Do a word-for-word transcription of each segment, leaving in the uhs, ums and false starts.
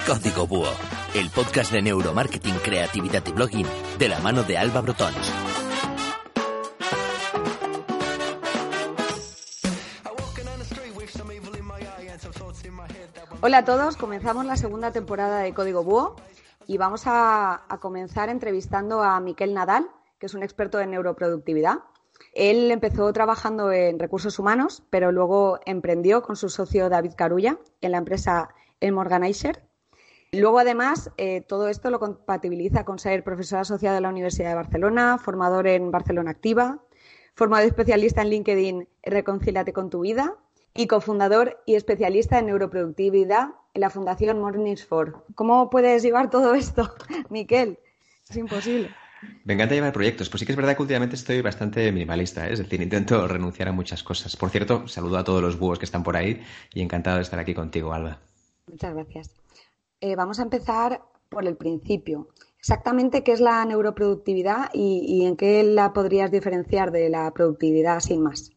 Código Búho, el podcast de neuromarketing, creatividad y blogging de la mano de Alba Brotons. Hola a todos, comenzamos la segunda temporada de Código Búho y vamos a, a comenzar entrevistando a Miquel Nadal, que es un experto en neuroproductividad. Él empezó trabajando en recursos humanos, pero luego emprendió con su socio David Carulla en la empresa Elm Organizer. Luego, además, eh, todo esto lo compatibiliza con ser profesor asociado de la Universidad de Barcelona, formador en Barcelona Activa, formador especialista en LinkedIn Reconcíliate con tu vida y cofundador y especialista en neuroproductividad en la Fundación Mornings for. ¿Cómo puedes llevar todo esto, Miquel? Es imposible. Me encanta llevar proyectos, pues sí que es verdad que últimamente estoy bastante minimalista, ¿eh? Es decir, intento renunciar a muchas cosas. Por cierto, saludo a todos los búhos que están por ahí y encantado de estar aquí contigo, Alba. Muchas gracias. Eh, vamos a empezar por el principio. Exactamente qué es la neuroproductividad y, y en qué la podrías diferenciar de la productividad sin más.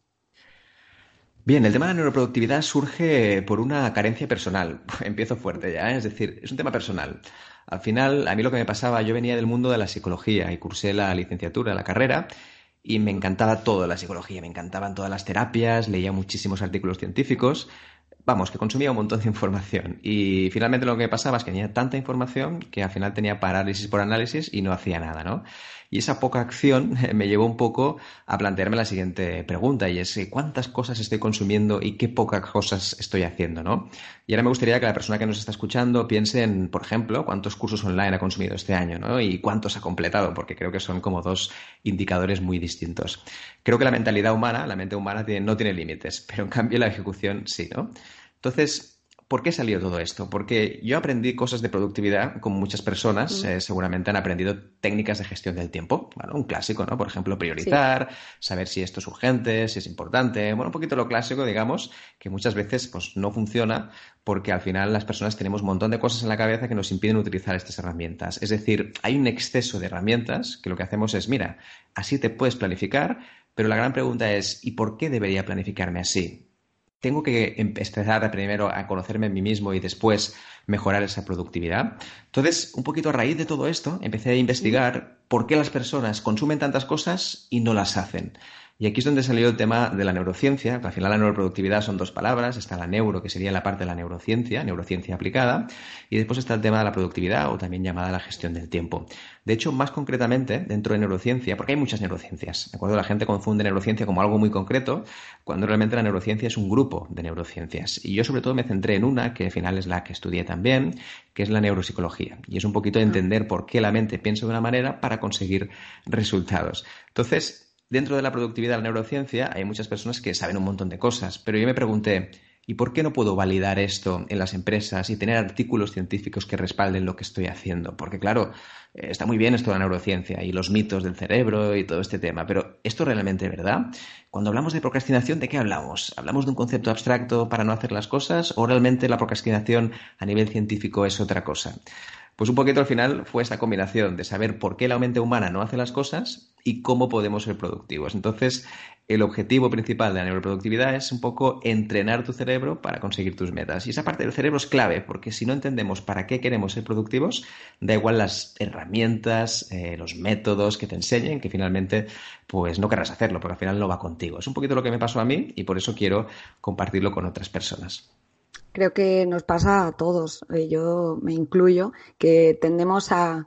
Bien, el tema de la neuroproductividad surge por una carencia personal. Empiezo fuerte ya, ¿eh? Es decir, es un tema personal. Al final, a mí lo que me pasaba, yo venía del mundo de la psicología y cursé la licenciatura, la carrera, y me encantaba todo la psicología, me encantaban todas las terapias, leía muchísimos artículos científicos. Vamos, que consumía un montón de información y finalmente lo que me pasaba es que tenía tanta información que al final tenía parálisis por análisis y no hacía nada, ¿no? Y esa poca acción me llevó un poco a plantearme la siguiente pregunta y es ¿cuántas cosas estoy consumiendo y qué pocas cosas estoy haciendo, ¿no? Y ahora me gustaría que la persona que nos está escuchando piense en, por ejemplo, cuántos cursos online ha consumido este año, ¿no? Y cuántos ha completado, porque creo que son como dos indicadores muy distintos. Creo que la mentalidad humana, la mente humana tiene, no tiene límites, pero en cambio la ejecución sí, ¿no? Entonces, ¿por qué salió todo esto? Porque yo aprendí cosas de productividad, como muchas personas, eh, seguramente han aprendido técnicas de gestión del tiempo. Bueno, un clásico, ¿no? Por ejemplo, priorizar, sí. Saber si esto es urgente, si es importante. Bueno, un poquito lo clásico, digamos, que muchas veces pues, no funciona porque al final las personas tenemos un montón de cosas en la cabeza que nos impiden utilizar estas herramientas. Es decir, hay un exceso de herramientas que lo que hacemos es, mira, así te puedes planificar, pero la gran pregunta es, ¿y por qué debería planificarme así? ¿Tengo que empezar primero a conocerme a mí mismo y después mejorar esa productividad? Entonces, un poquito a raíz de todo esto, empecé a investigar por qué las personas consumen tantas cosas y no las hacen. Y aquí es donde salió el tema de la neurociencia, que al final la neuroproductividad son dos palabras, está la neuro, que sería la parte de la neurociencia, neurociencia aplicada, y después está el tema de la productividad o también llamada la gestión del tiempo. De hecho, más concretamente, dentro de neurociencia, porque hay muchas neurociencias, ¿de acuerdo? La gente confunde neurociencia como algo muy concreto, cuando realmente la neurociencia es un grupo de neurociencias. Y yo sobre todo me centré en una, que al final es la que estudié también, que es la neuropsicología. Y es un poquito de entender por qué la mente piensa de una manera para conseguir resultados. Entonces, dentro de la productividad de la neurociencia hay muchas personas que saben un montón de cosas, pero yo me pregunté, ¿y por qué no puedo validar esto en las empresas y tener artículos científicos que respalden lo que estoy haciendo? Porque claro, está muy bien esto de la neurociencia y los mitos del cerebro y todo este tema, pero ¿esto realmente es verdad? Cuando hablamos de procrastinación, ¿de qué hablamos? ¿Hablamos de un concepto abstracto para no hacer las cosas o realmente la procrastinación a nivel científico es otra cosa? Pues un poquito al final fue esta combinación de saber por qué la mente humana no hace las cosas y cómo podemos ser productivos. Entonces, el objetivo principal de la neuroproductividad es un poco entrenar tu cerebro para conseguir tus metas. Y esa parte del cerebro es clave, porque si no entendemos para qué queremos ser productivos, da igual las herramientas, eh, los métodos que te enseñen, que finalmente pues no querrás hacerlo, porque al final no va contigo. Es un poquito lo que me pasó a mí y por eso quiero compartirlo con otras personas. Creo que nos pasa a todos, yo me incluyo, que tendemos a,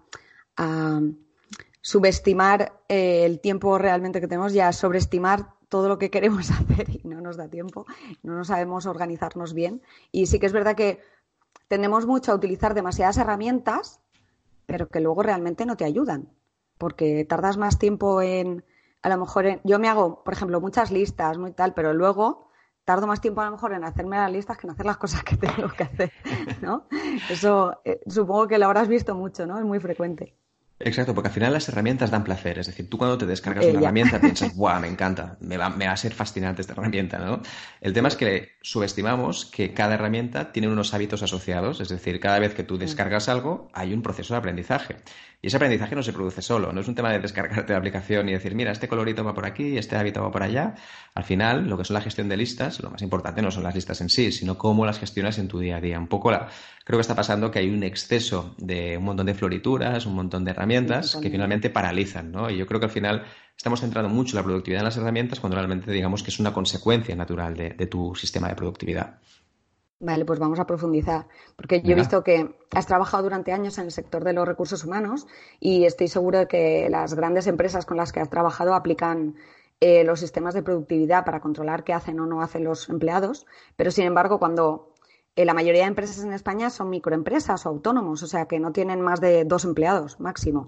a subestimar eh, el tiempo realmente que tenemos y a sobreestimar todo lo que queremos hacer y no nos da tiempo, no nos sabemos organizarnos bien. Y sí que es verdad que tendemos mucho a utilizar demasiadas herramientas, pero que luego realmente no te ayudan, porque tardas más tiempo en, a lo mejor, en, yo me hago, por ejemplo, muchas listas, muy tal, pero luego tardo más tiempo a lo mejor en hacerme las listas que en hacer las cosas que tengo que hacer, ¿no? Eso eh, supongo que lo habrás visto mucho, ¿no? Es muy frecuente. Exacto, porque al final las herramientas dan placer. Es decir, tú cuando te descargas Eh, una ya. herramienta piensas, ¡buah, me encanta! Me va, me va a ser fascinante esta herramienta, ¿no? El tema es que subestimamos que cada herramienta tiene unos hábitos asociados. Es decir, cada vez que tú descargas algo, hay un proceso de aprendizaje. Y ese aprendizaje no se produce solo, no es un tema de descargarte la aplicación y decir, mira, este colorito va por aquí, este hábito va por allá. Al final, lo que son la gestión de listas, lo más importante no son las listas en sí, sino cómo las gestionas en tu día a día. Un poco la, creo que está pasando que hay un exceso de un montón de florituras, un montón de herramientas que finalmente paralizan, ¿no? Y yo creo que al final estamos centrando mucho la productividad en las herramientas cuando realmente digamos que es una consecuencia natural de, de tu sistema de productividad. Vale, pues vamos a profundizar, porque yo Venga. he visto que has trabajado durante años en el sector de los recursos humanos y estoy segura de que las grandes empresas con las que has trabajado aplican eh, los sistemas de productividad para controlar qué hacen o no hacen los empleados, pero sin embargo, cuando eh, la mayoría de empresas en España son microempresas o autónomos, o sea, que no tienen más de dos empleados máximo.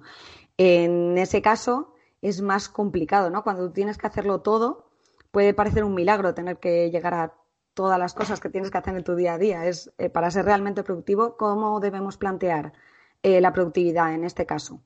En ese caso es más complicado, ¿no? Cuando tú tienes que hacerlo todo, puede parecer un milagro tener que llegar a todas las cosas que tienes que hacer en tu día a día. Es eh, para ser realmente productivo, ¿cómo debemos plantear eh, la productividad en este caso?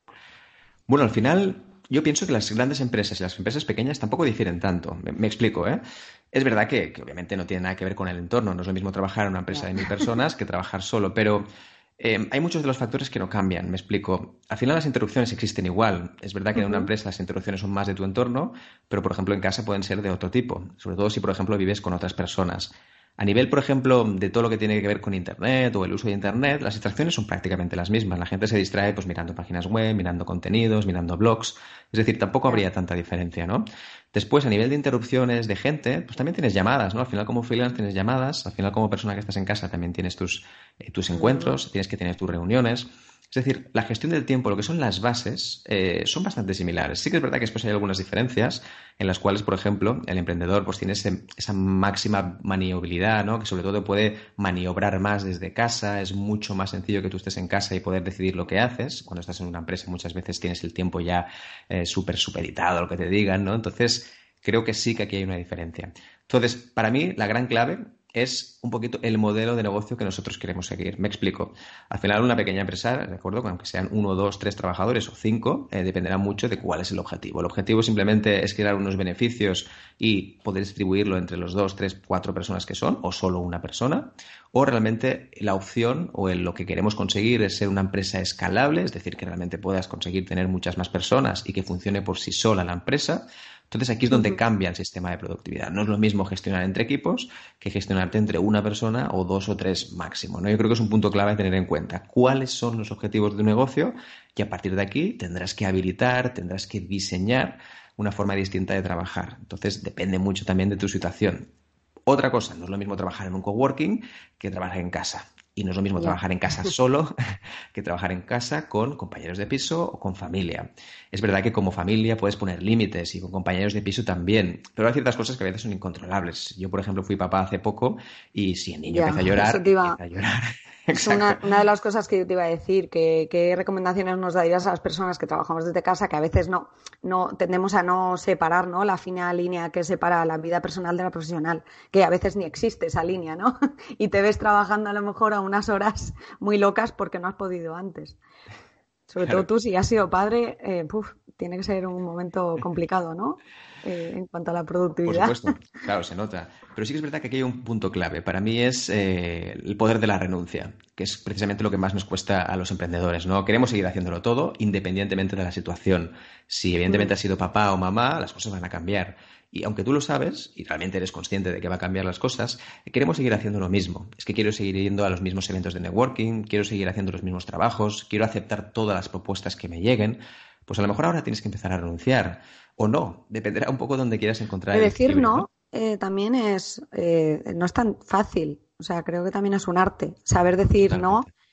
Bueno, al final yo pienso que las grandes empresas y las empresas pequeñas tampoco difieren tanto. Me, me explico, ¿eh? Es verdad que, que obviamente no tiene nada que ver con el entorno. No es lo mismo trabajar en una empresa de mil personas que trabajar solo, pero eh, hay muchos de los factores que no cambian. Me explico. Al final las interrupciones existen igual. Es verdad que en una empresa las interrupciones son más de tu entorno, pero por ejemplo en casa pueden ser de otro tipo. Sobre todo si por ejemplo vives con otras personas. A nivel, por ejemplo, de todo lo que tiene que ver con Internet o el uso de Internet, las distracciones son prácticamente las mismas. La gente se distrae pues mirando páginas web, mirando contenidos, mirando blogs. Es decir, tampoco habría tanta diferencia, ¿no? Después, a nivel de interrupciones de gente, pues también tienes llamadas, ¿no? Al final como freelance tienes llamadas, al final como persona que estás en casa también tienes tus, eh, tus encuentros, tienes que tener tus reuniones. Es decir, la gestión del tiempo, lo que son las bases, eh, son bastante similares. Sí que es verdad que después hay algunas diferencias en las cuales, por ejemplo, el emprendedor pues tiene ese, esa máxima maniobrabilidad, ¿no? Que sobre todo puede maniobrar más desde casa, es mucho más sencillo que tú estés en casa y poder decidir lo que haces. Cuando estás en una empresa muchas veces tienes el tiempo ya eh, súper supeditado a lo que te digan, ¿no? Entonces, creo que sí que aquí hay una diferencia. Entonces, para mí, la gran clave es un poquito el modelo de negocio que nosotros queremos seguir. Me explico. Al final, una pequeña empresa, de acuerdo, aunque sean uno, dos, tres trabajadores o cinco, eh, dependerá mucho de cuál es el objetivo. El objetivo simplemente es crear unos beneficios y poder distribuirlo entre los dos, tres, cuatro personas que son, o solo una persona, o realmente la opción o el, lo que queremos conseguir es ser una empresa escalable, es decir, que realmente puedas conseguir tener muchas más personas y que funcione por sí sola la empresa. Entonces aquí es donde cambia el sistema de productividad. No es lo mismo gestionar entre equipos que gestionarte entre una persona o dos o tres máximo, ¿no? Yo creo que es un punto clave a tener en cuenta. ¿Cuáles son los objetivos de tu negocio? Y a partir de aquí tendrás que habilitar, tendrás que diseñar una forma distinta de trabajar. Entonces depende mucho también de tu situación. Otra cosa, no es lo mismo trabajar en un coworking que trabajar en casa. Y no es lo mismo yeah. trabajar en casa solo que trabajar en casa con compañeros de piso o con familia. Es verdad que como familia puedes poner límites y con compañeros de piso también, pero hay ciertas cosas que a veces son incontrolables. Yo, por ejemplo, fui papá hace poco y si el niño yeah, empieza a llorar, iba... empieza a llorar. Es una, una de las cosas que yo te iba a decir, que qué recomendaciones nos darías a las personas que trabajamos desde casa, que a veces no, no tendemos a no separar, ¿no? La fina línea que separa la vida personal de la profesional, que a veces ni existe esa línea, ¿no? Y te ves trabajando a lo mejor a unas horas muy locas porque no has podido antes. Sobre claro. todo tú, si has sido padre, eh, puf, tiene que ser un momento complicado, ¿no? Eh, en cuanto a la productividad. Por supuesto, claro, se nota. Pero sí que es verdad que aquí hay un punto clave. Para mí es eh, el poder de la renuncia, que es precisamente lo que más nos cuesta a los emprendedores, ¿no? Queremos seguir haciéndolo todo independientemente de la situación. Si evidentemente has sido papá o mamá, las cosas van a cambiar. Y aunque tú lo sabes y realmente eres consciente de que va a cambiar las cosas, queremos seguir haciendo lo mismo. Es que quiero seguir yendo a los mismos eventos de networking, quiero seguir haciendo los mismos trabajos, quiero aceptar todas las propuestas que me lleguen. Pues a lo mejor ahora tienes que empezar a renunciar. O no, dependerá un poco de donde quieras encontrar el decir equilibrio, no, ¿no? Eh, también es, eh, no es tan fácil. O sea, creo que también es un arte. Saber decir Totalmente. no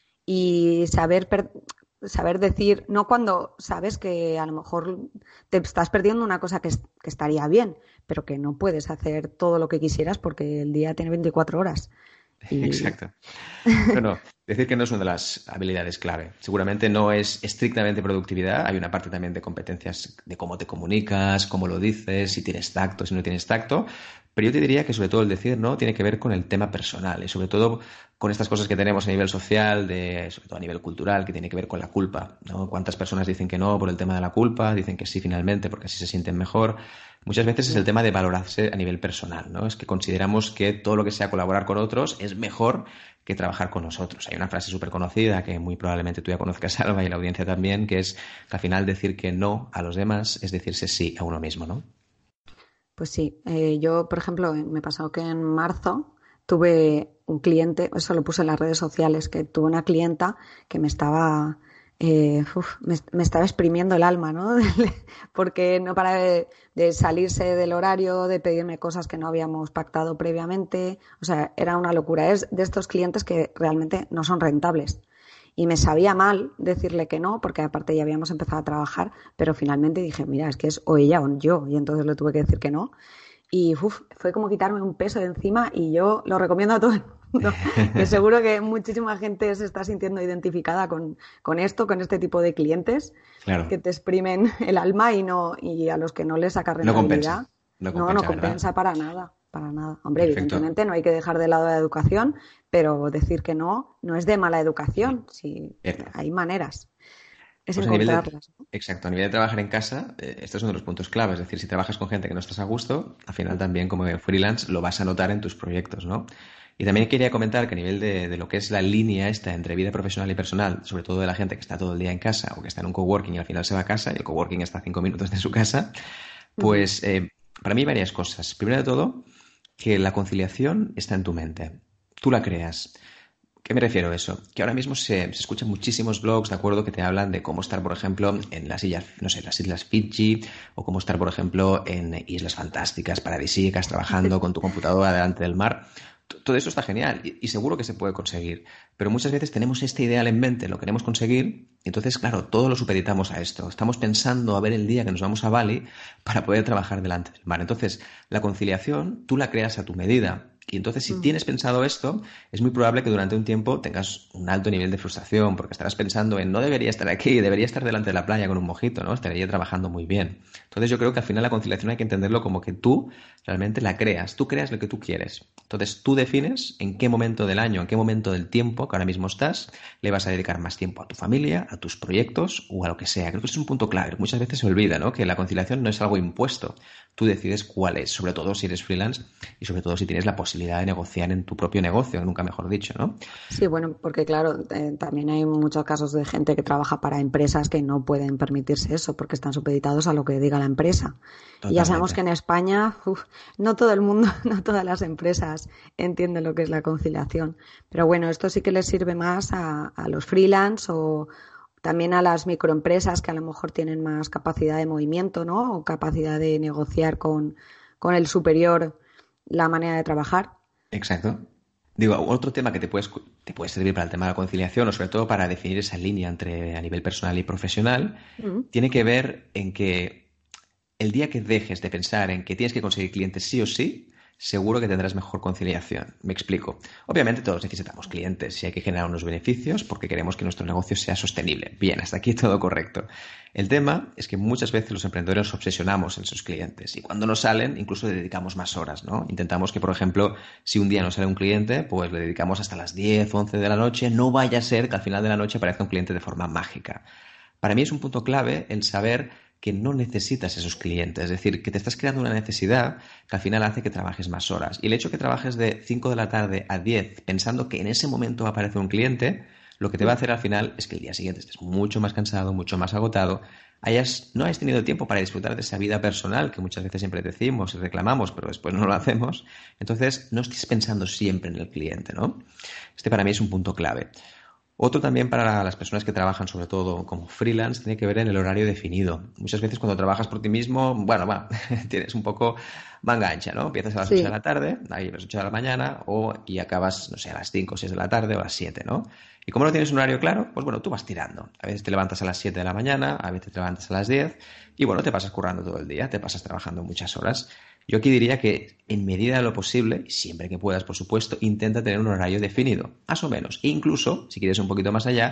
y saber, per- saber decir no cuando sabes que a lo mejor te estás perdiendo una cosa que, es, que estaría bien, pero que no puedes hacer todo lo que quisieras porque el día tiene veinticuatro horas. Y... Exacto. Bueno, decir que no es una de las habilidades clave. Seguramente no es estrictamente productividad. Hay una parte también de competencias de cómo te comunicas, cómo lo dices, si tienes tacto, si no tienes tacto. Pero yo te diría que sobre todo el decir no tiene que ver con el tema personal y sobre todo con estas cosas que tenemos a nivel social, de, sobre todo a nivel cultural, que tiene que ver con la culpa, ¿no? ¿Cuántas personas dicen que no por el tema de la culpa? Dicen que sí finalmente porque así se sienten mejor. Muchas veces es el tema de valorarse a nivel personal, ¿no? Es que consideramos que todo lo que sea colaborar con otros es mejor que trabajar con nosotros. Hay una frase súper conocida que muy probablemente tú ya conozcas, Alba, y la audiencia también, que es que al final decir que no a los demás es decirse sí a uno mismo, ¿no? Pues sí, eh, yo, por ejemplo, me pasó que en marzo tuve un cliente, eso lo puse en las redes sociales, que tuve una clienta que me estaba, eh, uf, me, me estaba exprimiendo el alma, ¿no? Porque no para de, de salirse del horario, de pedirme cosas que no habíamos pactado previamente, o sea, era una locura. Es de estos clientes que realmente no son rentables. Y me sabía mal decirle que no, porque aparte ya habíamos empezado a trabajar, pero finalmente dije, mira, es que es o ella o yo, y entonces le tuve que decir que no. Y uf, fue como quitarme un peso de encima y yo lo recomiendo a todo el mundo. Que seguro que muchísima gente se está sintiendo identificada con, con esto, con este tipo de clientes Claro. que te exprimen el alma y no y a los que no les saca No rentabilidad. compensa. No No, compensa, no compensa ¿verdad? para nada, para nada. Hombre, Perfecto. evidentemente no hay que dejar de lado la educación, pero decir que no no es de mala educación. Sí, Cierto. hay maneras. Es Pues a nivel de, encontrarlas, ¿no? exacto, a nivel de trabajar en casa, eh, esto es uno de los puntos clave. Es decir, si trabajas con gente que no estás a gusto, al final también como freelance lo vas a notar en tus proyectos, ¿no? Y también quería comentar que a nivel de, de lo que es la línea esta entre vida profesional y personal, sobre todo de la gente que está todo el día en casa o que está en un coworking y al final se va a casa y el coworking está a cinco minutos de su casa, Ujú. pues eh, para mí varias cosas. Primero de todo, que la conciliación está en tu mente. Tú la creas. ¿Qué me refiero a eso? Que ahora mismo se, se escuchan muchísimos blogs, ¿de acuerdo?, que te hablan de cómo estar, por ejemplo, en las islas, no sé, las islas Fiji, o cómo estar, por ejemplo, en islas fantásticas, paradisíacas, trabajando con tu computadora delante del mar. T- Todo eso está genial y, y seguro que se puede conseguir. Pero muchas veces tenemos este ideal en mente, lo queremos conseguir, y entonces, claro, todo lo supeditamos a esto. Estamos pensando a ver el día que nos vamos a Bali para poder trabajar delante del mar. Entonces, la conciliación tú la creas a tu medida. Y entonces, si Ujú. tienes pensado esto, es muy probable que durante un tiempo tengas un alto nivel de frustración, porque estarás pensando en no debería estar aquí, debería estar delante de la playa con un mojito, ¿no? Estaría trabajando muy bien. Entonces, yo creo que al final la conciliación hay que entenderlo como que tú realmente la creas, tú creas lo que tú quieres. Entonces, tú defines en qué momento del año, en qué momento del tiempo que ahora mismo estás, le vas a dedicar más tiempo a tu familia, a tus proyectos o a lo que sea. Creo que es un punto clave. Muchas veces se olvida, ¿no?, que la conciliación no es algo impuesto. Tú decides cuál es, sobre todo si eres freelance y sobre todo si tienes la posibilidad de negociar en tu propio negocio, nunca mejor dicho, ¿no? Sí, bueno, porque claro, eh, también hay muchos casos de gente que trabaja para empresas que no pueden permitirse eso porque están supeditados a lo que diga la empresa. Y ya sabemos Totalmente. que en España, uf, no todo el mundo, no todas las empresas entienden lo que es la conciliación. Pero bueno, esto sí que les sirve más a, a los freelance o también a las microempresas que a lo mejor tienen más capacidad de movimiento, ¿no? O capacidad de negociar con, con el superior la manera de trabajar. Exacto. Digo, otro tema que te puedes, te puede servir para el tema de la conciliación o sobre todo para definir esa línea entre a nivel personal y profesional, Mm. tiene que ver en que el día que dejes de pensar en que tienes que conseguir clientes sí o sí, seguro que tendrás mejor conciliación. Me explico. Obviamente todos necesitamos clientes y hay que generar unos beneficios porque queremos que nuestro negocio sea sostenible. Bien, hasta aquí todo correcto. El tema es que muchas veces los emprendedores nos obsesionamos en sus clientes y cuando no salen incluso le dedicamos más horas, ¿no? Intentamos que, por ejemplo, si un día no sale un cliente, pues le dedicamos hasta las diez, once de la noche. No vaya a ser que al final de la noche aparezca un cliente de forma mágica. Para mí es un punto clave el saber que no necesitas esos clientes, es decir, que te estás creando una necesidad que al final hace que trabajes más horas. Y el hecho de que trabajes de cinco de la tarde a diez pensando que en ese momento va a aparecer un cliente, lo que te va a hacer al final es que el día siguiente estés mucho más cansado, mucho más agotado, hayas, no hayas tenido tiempo para disfrutar de esa vida personal que muchas veces siempre decimos y reclamamos, pero después no lo hacemos. Entonces, no estés pensando siempre en el cliente, ¿no? Este para mí es un punto clave. Otro también para las personas que trabajan, sobre todo como freelance, tiene que ver en el horario definido. Muchas veces cuando trabajas por ti mismo, bueno, va, tienes un poco manga ancha, ¿no? Empiezas a las ocho de Sí. la tarde, ahí a las ocho de la mañana, o, y acabas, no sé, a las cinco o seis de la tarde o a las siete, ¿no? Y como no tienes un horario claro, pues bueno, tú vas tirando. A veces te levantas a las siete de la mañana, a veces te levantas a las diez, y bueno, te pasas currando todo el día, te pasas trabajando muchas horas. Yo aquí diría que en medida de lo posible, y siempre que puedas, por supuesto, intenta tener un horario definido, más o menos. E incluso, si quieres un poquito más allá,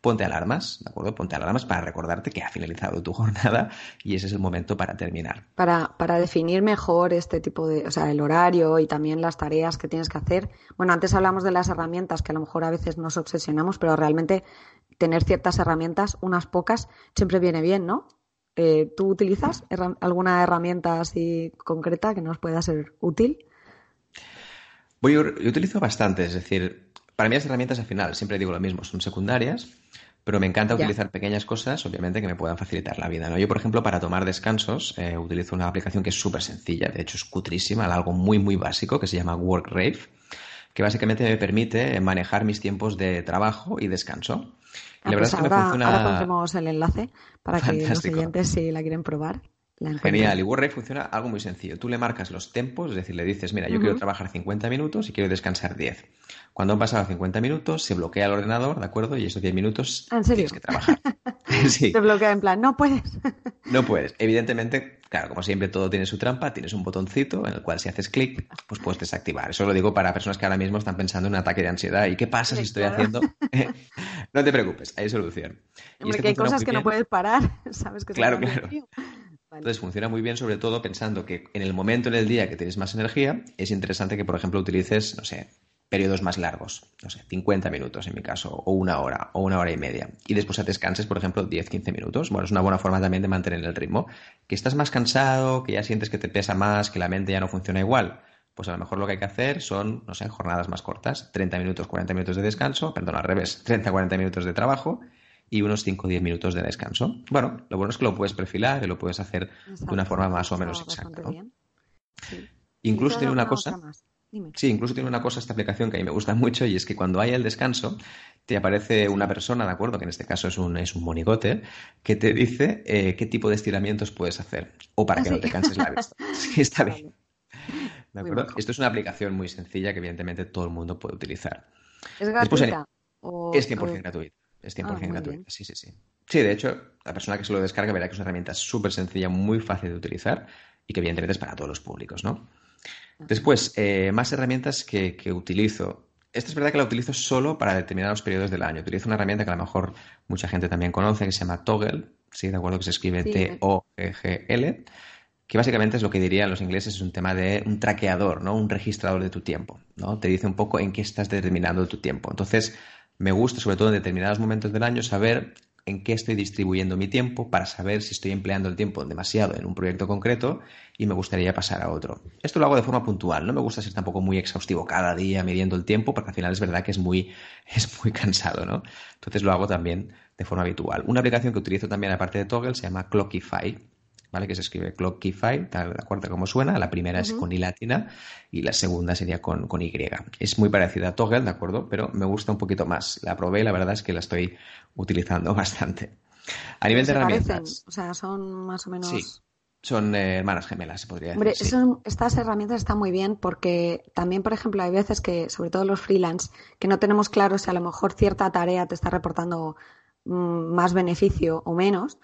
ponte alarmas, ¿de acuerdo? Ponte alarmas para recordarte que ha finalizado tu jornada y ese es el momento para terminar. Para, para definir mejor este tipo de, o sea, el horario y también las tareas que tienes que hacer. Bueno, antes hablamos de las herramientas que a lo mejor a veces nos obsesionamos, pero realmente tener ciertas herramientas, unas pocas, siempre viene bien, ¿no? Eh, ¿Tú utilizas herra- alguna herramienta así concreta que nos pueda ser útil? Voy, yo utilizo bastante, es decir, para mí las herramientas al final, siempre digo lo mismo, son secundarias, pero me encanta Ya. utilizar pequeñas cosas, obviamente, que me puedan facilitar la vida, ¿no? Yo, por ejemplo, para tomar descansos, eh, utilizo una aplicación que es súper sencilla, de hecho es cutrísima, algo muy, muy básico, que se llama WorkRave, que básicamente me permite manejar mis tiempos de trabajo y descanso. Y Ah, la verdad pues es que me ahora, ahora funciona pondremos el enlace para que los fantástico. oyentes, si la quieren probar, la Genial, y encuentren. WordRave funciona algo muy sencillo. Tú le marcas los tempos, es decir, le dices, mira, yo quiero Ujú. trabajar cincuenta minutos y quiero descansar diez. Cuando han pasado cincuenta minutos, se bloquea el ordenador, ¿de acuerdo? Y esos diez minutos Ah, ¿en tienes que serio? trabajar. Te Sí, bloquea en plan, no puedes. no puedes. Evidentemente, claro, como siempre todo tiene su trampa, tienes un botoncito en el cual si haces clic, pues puedes desactivar. Eso lo digo para personas que ahora mismo están pensando en un ataque de ansiedad. ¿Y qué pasa si Sí, estoy claro. haciendo? No te preocupes, hay solución. Y Hombre, este que hay funciona cosas muy que no bien. puedes parar, sabes que se Claro, van de claro. tío. Vale. Entonces funciona muy bien, sobre todo pensando que en el momento en el día que tienes más energía, es interesante que, por ejemplo, utilices, no sé, periodos más largos, no sé, cincuenta minutos en mi caso, o una hora, o una hora y media. Y después descanses, por ejemplo, diez quince minutos. Bueno, es una buena forma también de mantener el ritmo. Que estás más cansado, que ya sientes que te pesa más, que la mente ya no funciona igual. Pues a lo mejor lo que hay que hacer son, no sé, jornadas más cortas, treinta minutos, cuarenta minutos de descanso, perdón, al revés, treinta cuarenta minutos de trabajo y unos cinco o diez minutos de descanso. Bueno, lo bueno es que lo puedes perfilar y lo puedes hacer de una Exacto, forma eso más o menos está exacta, bastante ¿no? bien. Sí. Incluso ¿Utilizas tiene una alguna cosa, otra más? Dime. sí, incluso tiene una cosa esta aplicación que a mí me gusta mucho y es que cuando hay el descanso te aparece una Sí. persona, ¿de acuerdo? Que en este caso es un, es un monigote, que te dice eh, qué tipo de estiramientos puedes hacer o para Ah, que no sí. te canses la vista. Sí, está bien. Vale, ¿De muy acuerdo? majo. Esto es una aplicación muy sencilla que evidentemente todo el mundo puede utilizar. ¿Es Después, gratuita? O, es cien por ciento o- gratuito. Es Ah, cien por ciento muy bien. gratuita, sí, sí, sí. Sí, de hecho, la persona que se lo descarga verá que es una herramienta súper sencilla, muy fácil de utilizar y que evidentemente es para todos los públicos, ¿no? Ajá. Después, eh, más herramientas que, que utilizo. Esta es verdad que la utilizo solo para determinados periodos del año. Utilizo una herramienta que a lo mejor mucha gente también conoce, que se llama Toggle, sí, de acuerdo, que se escribe Sí, me- T O G G L, que básicamente es lo que dirían los ingleses, es un tema de un traqueador, ¿no? Un registrador de tu tiempo, ¿no? Te dice un poco en qué estás determinando tu tiempo. Entonces, me gusta, sobre todo en determinados momentos del año, saber en qué estoy distribuyendo mi tiempo para saber si estoy empleando el tiempo demasiado en un proyecto concreto y me gustaría pasar a otro. Esto lo hago de forma puntual, no me gusta ser tampoco muy exhaustivo cada día midiendo el tiempo, porque al final es verdad que es muy, es muy cansado, ¿no? Entonces lo hago también de forma habitual. Una aplicación que utilizo también aparte de Toggle se llama Clockify, ¿vale? Que se escribe Clockify, tal de acuerdo como suena. La primera es Ujú. con I latina y la segunda sería con, con Y. Es muy parecida a Toggle, ¿de acuerdo? Pero me gusta un poquito más. La probé y la verdad es que la estoy utilizando bastante. A Pero nivel de se parecen, herramientas, o sea, son más o sí, menos. son eh, hermanas gemelas, se podría decir, Hombre, sí. son- estas herramientas están muy bien porque también, por ejemplo, hay veces que, sobre todo los freelance, que no tenemos claro si a lo mejor cierta tarea te está reportando mm, más beneficio o menos.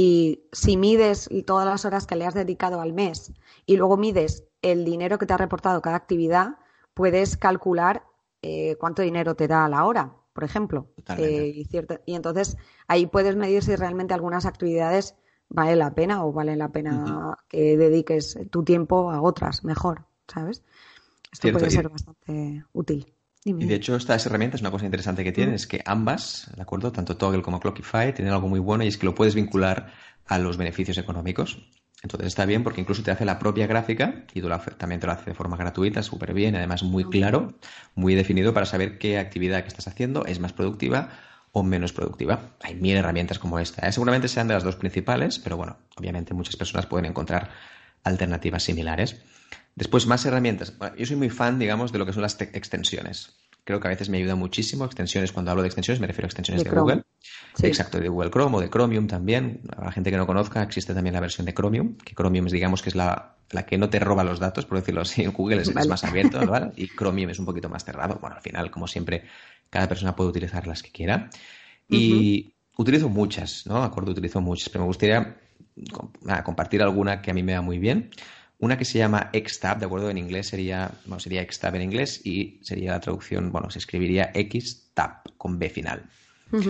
Y si mides todas las horas que le has dedicado al mes y luego mides el dinero que te ha reportado cada actividad, puedes calcular eh, cuánto dinero te da a la hora, por ejemplo. Totalmente. Eh, y, cierta- y entonces ahí puedes medir si realmente algunas actividades vale la pena o vale la Ujú. pena que dediques tu tiempo a otras mejor, ¿sabes? Esto Cierto, puede ser y, bastante útil. Dime, y de dime. hecho estas herramientas, una cosa interesante que tienen ¿Mm? es que ambas, ¿de acuerdo? Tanto Toggle como Clockify tienen algo muy bueno y es que lo puedes vincular a los beneficios económicos. Entonces está bien porque incluso te hace la propia gráfica y tú lo hace- también te lo hace de forma gratuita, súper bien, además muy Ah, muy bien. claro, muy definido para saber qué actividad que estás haciendo es más productiva o menos productiva. Hay mil herramientas como esta, ¿eh? Seguramente sean de las dos principales, pero bueno, obviamente muchas personas pueden encontrar alternativas similares. Después, más herramientas. Bueno, yo soy muy fan, digamos, de lo que son las te- extensiones. Creo que a veces me ayuda muchísimo. Extensiones, cuando hablo de extensiones, me refiero a extensiones De de Chrome. Google. Sí. Exacto, de Google Chrome o de Chromium también. Para la gente que no conozca, existe también la versión de Chromium, que Chromium es, digamos, que es la, la que no te roba los datos, por decirlo así. En Google es, es Vale. más abierto, ¿vale? Y Chromium es un poquito más cerrado. Bueno, al final, como siempre, cada persona puede utilizar las que quiera. Ujú. Y utilizo muchas, ¿no? De acuerdo, utilizo muchas, pero me gustaría com- nada, compartir alguna que a mí me va muy bien. Una que se llama Xtab, ¿de acuerdo? En inglés sería, bueno, sería Xtab en inglés y sería la traducción, bueno, se escribiría Xtab con B final. Ujú.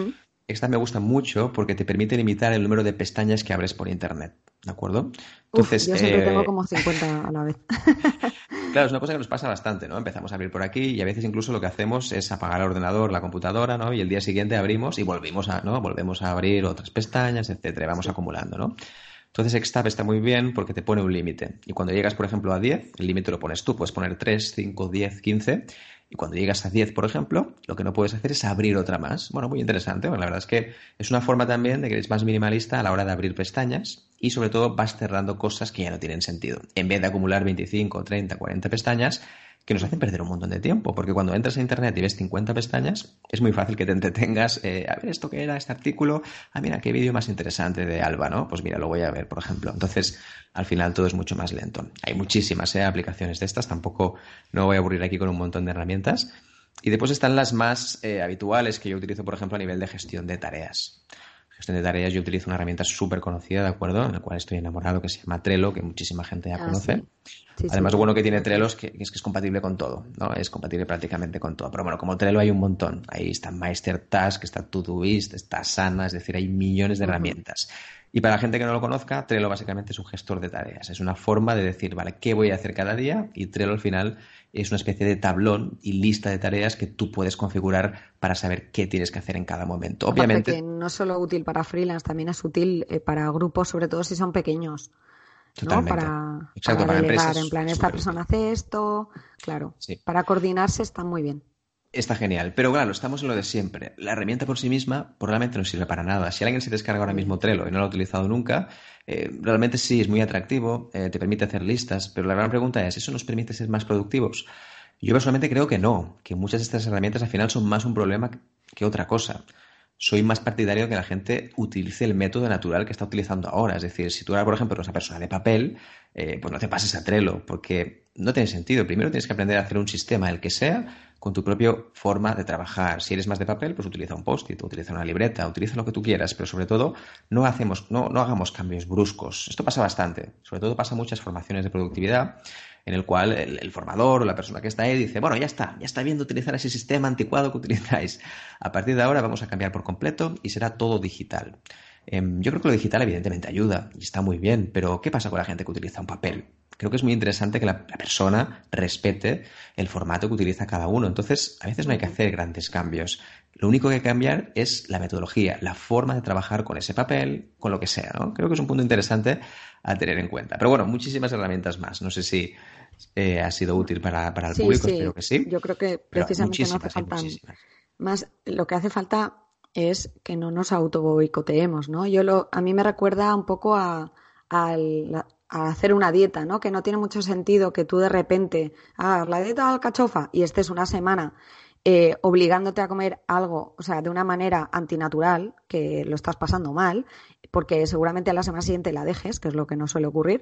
esta me gusta mucho porque te permite limitar el número de pestañas que abres por internet, ¿de acuerdo? Entonces, Uf, yo siempre eh, tengo como cincuenta a la vez. Claro, es una cosa que nos pasa bastante, ¿no? Empezamos a abrir por aquí y a veces incluso lo que hacemos es apagar el ordenador, la computadora, ¿no? Y el día siguiente abrimos y volvimos a, ¿no? Volvemos a abrir otras pestañas, etcétera, y vamos sí. acumulando, ¿no? Entonces Xtab está muy bien porque te pone un límite. Y cuando llegas, por ejemplo, a diez, el límite lo pones tú. Puedes poner tres, cinco, diez, quince. Y cuando llegas a diez, por ejemplo, lo que no puedes hacer es abrir otra más. Bueno, muy interesante. Bueno, la verdad es que es una forma también de que eres más minimalista a la hora de abrir pestañas y sobre todo vas cerrando cosas que ya no tienen sentido. En vez de acumular veinticinco, treinta, cuarenta pestañas que nos hacen perder un montón de tiempo. Porque cuando entras a internet y ves cincuenta pestañas, es muy fácil que te entretengas. Eh, a ver, ¿esto qué era? ¿Este artículo? Ah, mira, qué vídeo más interesante de Alba, ¿no? Pues mira, lo voy a ver, por ejemplo. Entonces, al final todo es mucho más lento. Hay muchísimas ¿eh? aplicaciones de estas. Tampoco no voy a aburrir aquí con un montón de herramientas. Y después están las más eh, habituales que yo utilizo, por ejemplo, a nivel de gestión de tareas. Gestión de tareas, yo utilizo una herramienta súper conocida, ¿de acuerdo? En la cual estoy enamorado, que se llama Trello, que muchísima gente ya ah, conoce. Sí. Sí, Además, sí, lo bueno que tiene Trello es que, es que es compatible con todo, ¿no? Es compatible prácticamente con todo. Pero bueno, como Trello hay un montón. Ahí está Meistertask, está Todoist, está Asana, es decir, hay millones de uh-huh. herramientas. Y para la gente que no lo conozca, Trello básicamente es un gestor de tareas. Es una forma de decir, vale, ¿qué voy a hacer cada día? Y Trello al final es una especie de tablón y lista de tareas que tú puedes configurar para saber qué tienes que hacer en cada momento. Obviamente, aparte que no es solo útil para freelance, también es útil eh, para grupos, sobre todo si son pequeños. Totalmente. ¿No? Para, Exacto, para, para delegar, empresas. en plan, esta persona hace esto, claro. Sí. Para coordinarse está muy bien. Está genial, pero claro, estamos en lo de siempre. La herramienta por sí misma probablemente no sirve para nada. Si alguien se descarga ahora mismo Trello y no lo ha utilizado nunca, eh, realmente sí, es muy atractivo, eh, te permite hacer listas, pero la gran pregunta es, ¿eso nos permite ser más productivos? Yo personalmente creo que no, que muchas de estas herramientas al final son más un problema que otra cosa. Soy más partidario de que la gente utilice el método natural que está utilizando ahora. Es decir, si tú ahora, por ejemplo, eres una persona de papel, eh, pues no te pases a Trello, porque no tiene sentido. Primero tienes que aprender a hacer un sistema, el que sea, con tu propia forma de trabajar. Si eres más de papel, pues utiliza un post-it, utiliza una libreta, utiliza lo que tú quieras, pero sobre todo no hacemos, no, no hagamos cambios bruscos. Esto pasa bastante. Sobre todo pasa en muchas formaciones de productividad, en el cual el, el formador o la persona que está ahí dice, bueno, ya está, ya está bien de utilizar ese sistema anticuado que utilizáis. A partir de ahora vamos a cambiar por completo y será todo digital. Eh, yo creo que lo digital evidentemente ayuda y está muy bien, pero ¿qué pasa con la gente que utiliza un papel? Creo que es muy interesante que la, la persona respete el formato que utiliza cada uno. Entonces, a veces no hay que hacer grandes cambios. Lo único que hay que cambiar es la metodología, la forma de trabajar con ese papel, con lo que sea, ¿no? Creo que es un punto interesante a tener en cuenta. Pero bueno, muchísimas herramientas más. No sé si eh, ha sido útil para, para el sí, público, sí. espero que sí. Yo creo que precisamente no hace falta más. Lo que hace falta es que no nos autoboicoteemos, ¿no? Yo lo, a mí me recuerda un poco a, a, la, a hacer una dieta, ¿no? Que no tiene mucho sentido que tú de repente hagas la dieta de alcachofa y estés una semana eh, obligándote a comer algo, o sea, de una manera antinatural, que lo estás pasando mal, porque seguramente a la semana siguiente la dejes, que es lo que no suele ocurrir,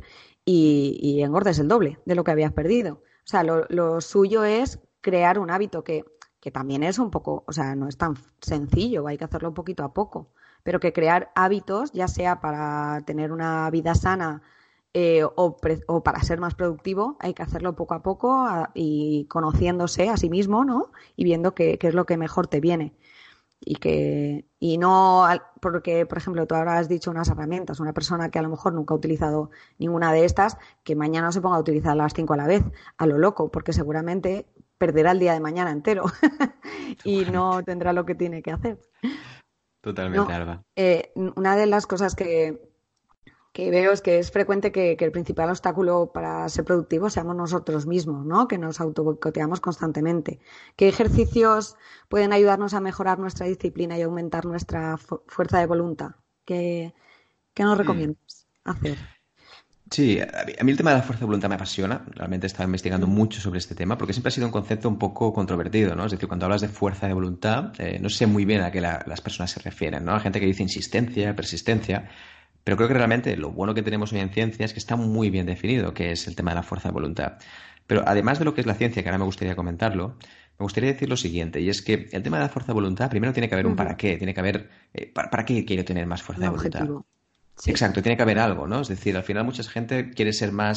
y, y engordes el doble de lo que habías perdido. O sea, lo, lo suyo es crear un hábito que, que también es un poco, o sea, no es tan sencillo, hay que hacerlo poquito a poco, pero que crear hábitos, ya sea para tener una vida sana eh, o, pre, o para ser más productivo, hay que hacerlo poco a poco a, y conociéndose a sí mismo, ¿no? Y viendo qué, qué es lo que mejor te viene. Y que y no porque, por ejemplo, tú ahora has dicho unas herramientas, una persona que a lo mejor nunca ha utilizado ninguna de estas, que mañana se ponga a utilizar las cinco a la vez, a lo loco, porque seguramente perderá el día de mañana entero y no tendrá lo que tiene que hacer. Totalmente, no, Alba. Eh, una de las cosas que, que veo es que es frecuente que, que el principal obstáculo para ser productivos seamos nosotros mismos, ¿no? Que nos autoboicoteamos constantemente. ¿Qué ejercicios pueden ayudarnos a mejorar nuestra disciplina y aumentar nuestra fu- fuerza de voluntad? ¿Qué, qué nos recomiendas mm. hacer? Sí, a mí el tema de la fuerza de voluntad me apasiona. Realmente he estado investigando mm. mucho sobre este tema porque siempre ha sido un concepto un poco controvertido, ¿no? Es decir, cuando hablas de fuerza de voluntad, eh, no sé muy bien a qué la, las personas se refieren, ¿no? Hay gente que dice insistencia, persistencia. Pero creo que realmente lo bueno que tenemos hoy en ciencia es que está muy bien definido qué es el tema de la fuerza de voluntad. Pero además de lo que es la ciencia, que ahora me gustaría comentarlo, me gustaría decir lo siguiente, y es que el tema de la fuerza de voluntad, primero tiene que haber un uh-huh. para qué, tiene que haber, eh, para, ¿para qué quiero tener más fuerza un de voluntad? objetivo. Sí. Exacto, tiene que haber algo, ¿no? Es decir, al final mucha gente quiere ser más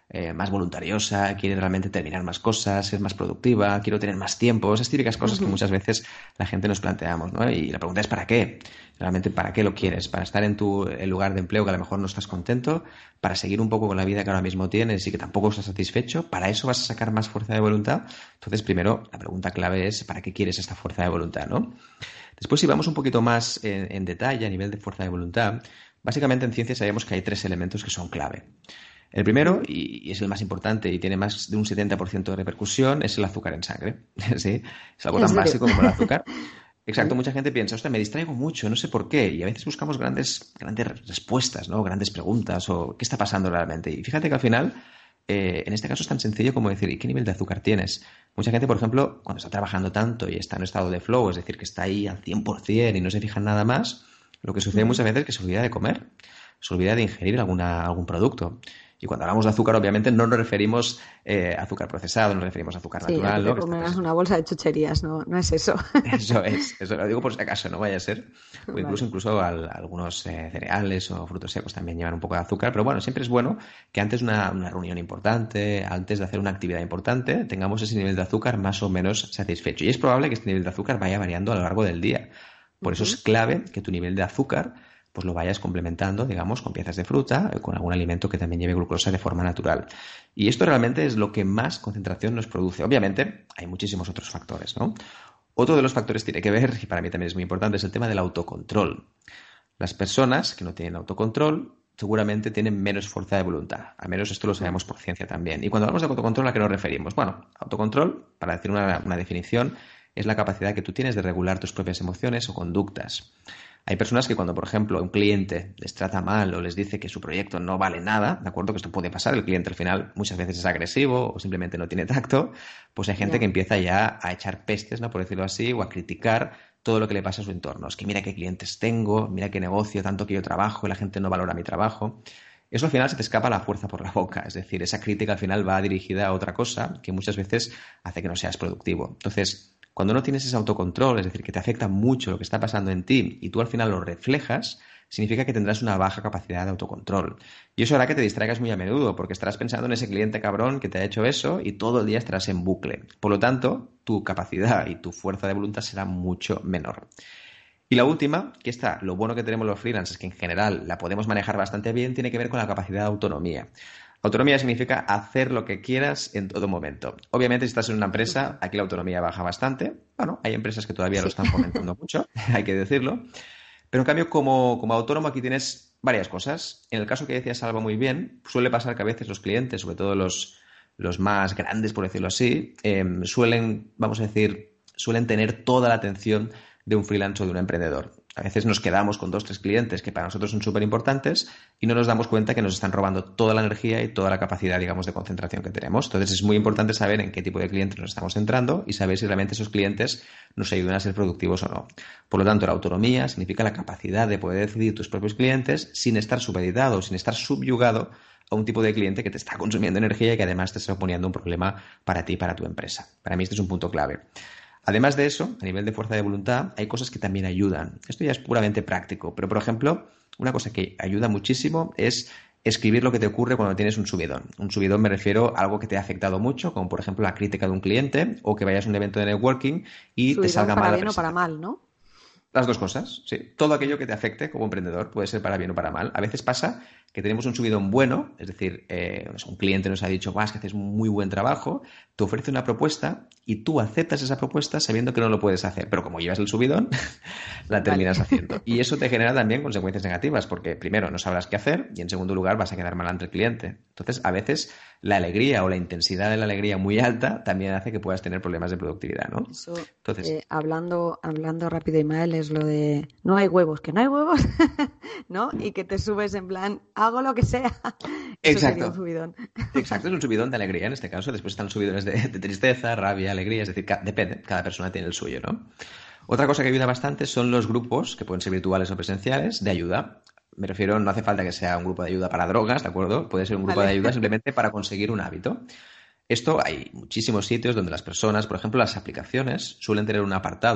eh, más voluntariosa, quiere realmente terminar más cosas, ser más productiva, quiero tener más tiempo, esas típicas cosas que muchas veces la gente nos planteamos, ¿no? Y la pregunta es ¿para qué? Realmente, ¿para qué lo quieres? ¿Para estar en tu el lugar de empleo que a lo mejor no estás contento? ¿Para seguir un poco con la vida que ahora mismo tienes y que tampoco estás satisfecho? ¿Para eso vas a sacar más fuerza de voluntad? Entonces, primero, la pregunta clave es ¿para qué quieres esta fuerza de voluntad, ¿no? Después, si vamos un poquito más en, en detalle a nivel de fuerza de voluntad, básicamente en ciencia sabemos que hay tres elementos que son clave. El primero, y es el más importante y tiene más de un setenta por ciento de repercusión, es el azúcar en sangre. ¿Sí? Es algo tan básico como el azúcar. Exacto, mucha gente piensa, ostras, me distraigo mucho, no sé por qué, y a veces buscamos grandes, grandes respuestas, ¿no? Grandes preguntas, o ¿qué está pasando realmente? Y fíjate que al final, eh, en este caso es tan sencillo como decir, ¿y qué nivel de azúcar tienes? Mucha gente, por ejemplo, cuando está trabajando tanto y está en estado de flow, es decir, que está ahí al cien por ciento y no se fija en nada más, lo que sucede muchas veces es que se olvida de comer, se olvida de ingerir alguna, algún producto. Y cuando hablamos de azúcar, obviamente, no nos referimos eh, a azúcar procesado, no nos referimos a azúcar sí, natural. Sí, ¿no? te comerás una bolsa de chucherías, no, no es eso. Eso es, eso lo digo por si acaso, no vaya a ser. O incluso, vale. incluso al, algunos eh, cereales o frutos secos también llevan un poco de azúcar. Pero bueno, siempre es bueno que antes de una, una reunión importante, antes de hacer una actividad importante, tengamos ese nivel de azúcar más o menos satisfecho. Y es probable que este nivel de azúcar vaya variando a lo largo del día. Por eso uh-huh. es clave que tu nivel de azúcar pues lo vayas complementando, digamos, con piezas de fruta, con algún alimento que también lleve glucosa de forma natural. Y esto realmente es lo que más concentración nos produce. Obviamente, hay muchísimos otros factores, ¿no? Otro de los factores tiene que ver, y para mí también es muy importante, es el tema del autocontrol. Las personas que no tienen autocontrol seguramente tienen menos fuerza de voluntad. Al menos esto lo sabemos por ciencia también. Y cuando hablamos de autocontrol, ¿a qué nos referimos? Bueno, autocontrol, para decir una, una definición, es la capacidad que tú tienes de regular tus propias emociones o conductas. Hay personas que cuando, por ejemplo, un cliente les trata mal o les dice que su proyecto no vale nada, ¿de acuerdo? Que esto puede pasar, el cliente al final muchas veces es agresivo o simplemente no tiene tacto, pues hay gente yeah. que empieza ya a echar pestes, ¿no? Por decirlo así, o a criticar todo lo que le pasa a su entorno. Es que mira qué clientes tengo, mira qué negocio, tanto que yo trabajo y la gente no valora mi trabajo. Eso al final se te escapa la fuerza por la boca, es decir, esa crítica al final va dirigida a otra cosa que muchas veces hace que no seas productivo. Entonces, cuando no tienes ese autocontrol, es decir, que te afecta mucho lo que está pasando en ti y tú al final lo reflejas, significa que tendrás una baja capacidad de autocontrol. Y eso hará que te distraigas muy a menudo, porque estarás pensando en ese cliente cabrón que te ha hecho eso y todo el día estarás en bucle. Por lo tanto, tu capacidad y tu fuerza de voluntad será mucho menor. Y la última, que esta, lo bueno que tenemos los freelancers, que en general la podemos manejar bastante bien, tiene que ver con la capacidad de autonomía. Autonomía significa hacer lo que quieras en todo momento. Obviamente, si estás en una empresa, aquí la autonomía baja bastante. Bueno, hay empresas que todavía sí. lo están fomentando mucho, hay que decirlo. Pero en cambio, como, como autónomo, aquí tienes varias cosas. En el caso que decías, Alba, muy bien, suele pasar que a veces los clientes, sobre todo los, los más grandes, por decirlo así, eh, suelen, vamos a decir, suelen tener toda la atención de un freelance o de un emprendedor. A veces nos quedamos con dos, tres clientes que para nosotros son súper importantes y no nos damos cuenta que nos están robando toda la energía y toda la capacidad, digamos, de concentración que tenemos. Entonces es muy importante saber en qué tipo de clientes nos estamos centrando y saber si realmente esos clientes nos ayudan a ser productivos o no. Por lo tanto, la autonomía significa la capacidad de poder decidir tus propios clientes sin estar supeditado, sin estar subyugado a un tipo de cliente que te está consumiendo energía y que además te está suponiendo un problema para ti y para tu empresa. Para mí este es un punto clave. Además de eso, a nivel de fuerza de voluntad, hay cosas que también ayudan. Esto ya es puramente práctico, pero por ejemplo, una cosa que ayuda muchísimo es escribir lo que te ocurre cuando tienes un subidón. Un subidón me refiero a algo que te ha afectado mucho, como por ejemplo la crítica de un cliente o que vayas a un evento de networking y subidón te salga mal la presentación. Para bien o para mal, ¿no? Las dos cosas, sí. Todo aquello que te afecte como emprendedor puede ser para bien o para mal. A veces pasa que tenemos un subidón bueno, es decir, eh, un cliente nos ha dicho, vas, que haces muy buen trabajo, te ofrece una propuesta y tú aceptas esa propuesta sabiendo que no lo puedes hacer, pero como llevas el subidón, la terminas vale. haciendo. Y eso te genera también consecuencias negativas, porque primero no sabrás qué hacer y en segundo lugar vas a quedar mal ante el cliente. Entonces, a veces la alegría o la intensidad de la alegría muy alta también hace que puedas tener problemas de productividad, ¿no? Eso, Entonces, eh, hablando, hablando rápido, Imael, es lo de no hay huevos, que no hay huevos, ¿no? Y que te subes en plan, hago lo que sea. Eso exacto. sería un subidón. Exacto, es un subidón de alegría en este caso. Después están subidones de, de tristeza, rabia, alegría, es decir, ca- depende, cada persona tiene el suyo, ¿no? Otra cosa que ayuda bastante son los grupos, que pueden ser virtuales o presenciales, de ayuda. Me refiero, no hace falta que sea un grupo de ayuda para drogas, ¿de acuerdo? Puede ser un grupo vale. de ayuda simplemente para conseguir un hábito. Esto hay muchísimos sitios donde las personas, por ejemplo, las aplicaciones suelen tener un apartado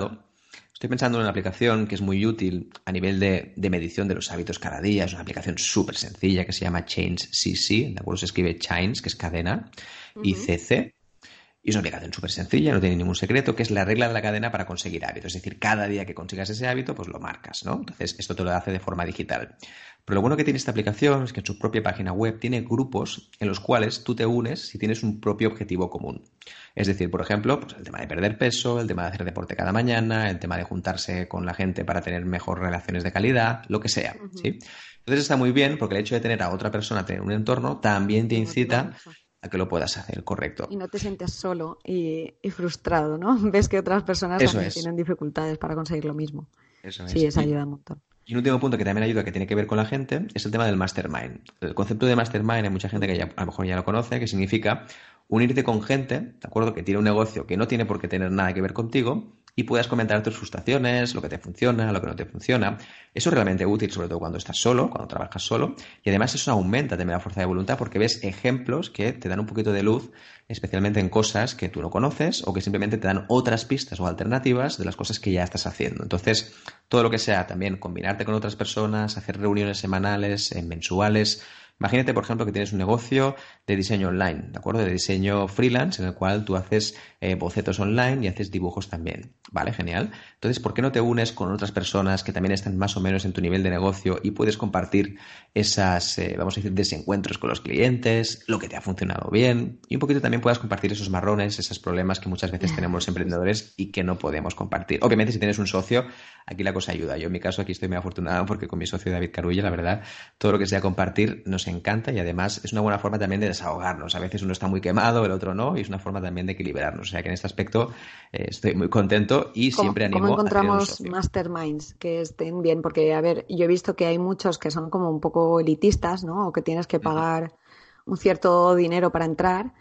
Estoy pensando en una aplicación que es muy útil a nivel de, de medición de los hábitos cada día. Es una aplicación súper sencilla que se llama Chains C C, ¿de acuerdo? Se escribe Chains, que es cadena, y Ujú. C C. Y es una aplicación súper sencilla, no tiene ningún secreto, que es la regla de la cadena para conseguir hábitos. Es decir, cada día que consigas ese hábito, pues lo marcas, ¿no? Entonces, esto te lo hace de forma digital. Pero lo bueno que tiene esta aplicación es que en su propia página web tiene grupos en los cuales tú te unes si tienes un propio objetivo común. Es decir, por ejemplo, pues el tema de perder peso, el tema de hacer deporte cada mañana, el tema de juntarse con la gente para tener mejores relaciones de calidad, lo que sea, Ujú. ¿sí? Entonces está muy bien porque el hecho de tener a otra persona, tener un entorno, también te Te motiva incita mucho. a que lo puedas hacer, Y correcto. no te sientes solo y, y frustrado, ¿no? Ves que otras personas Eso también es, tienen dificultades para conseguir lo mismo. eso Sí, es. eso Y, ayuda un montón. y un último punto que también ayuda, que tiene que ver con la gente, es el tema del mastermind. El concepto de mastermind hay mucha gente que ya, a lo mejor ya lo conoce, que significa unirte con gente, ¿de acuerdo? Que tiene un negocio que no tiene por qué tener nada que ver contigo y puedas comentar tus frustraciones, lo que te funciona, lo que no te funciona. Eso es realmente útil, sobre todo cuando estás solo, cuando trabajas solo. Y además eso aumenta también la fuerza de voluntad porque ves ejemplos que te dan un poquito de luz, especialmente en cosas que tú no conoces o que simplemente te dan otras pistas o alternativas de las cosas que ya estás haciendo. Entonces, todo lo que sea también combinarte con otras personas, hacer reuniones semanales, eh, mensuales. Imagínate, por ejemplo, que tienes un negocio de diseño online, ¿de acuerdo? De diseño freelance, en el cual tú haces eh, bocetos online y haces dibujos también, ¿vale? Genial. Entonces, ¿por qué no te unes con otras personas que también están más o menos en tu nivel de negocio y puedes compartir esas, eh, vamos a decir, desencuentros con los clientes, lo que te ha funcionado bien y un poquito también puedas compartir esos marrones, esos problemas que muchas veces tenemos los Sí, sí. emprendedores y que no podemos compartir? Obviamente, si tienes un socio, aquí la cosa ayuda. Yo en mi caso aquí estoy muy afortunado porque con mi socio David Carulla, la verdad, todo lo que sea compartir nos encanta y además es una buena forma también de desahogarnos. A veces uno está muy quemado, el otro no, y es una forma también de equilibrarnos. O sea que en este aspecto eh, estoy muy contento y ¿Cómo, siempre cómo animo a tener un encontramos socio. masterminds que estén bien? Porque, a ver, yo he visto que hay muchos que son como un poco elitistas, ¿no? O que tienes que Ujú. pagar un cierto dinero para entrar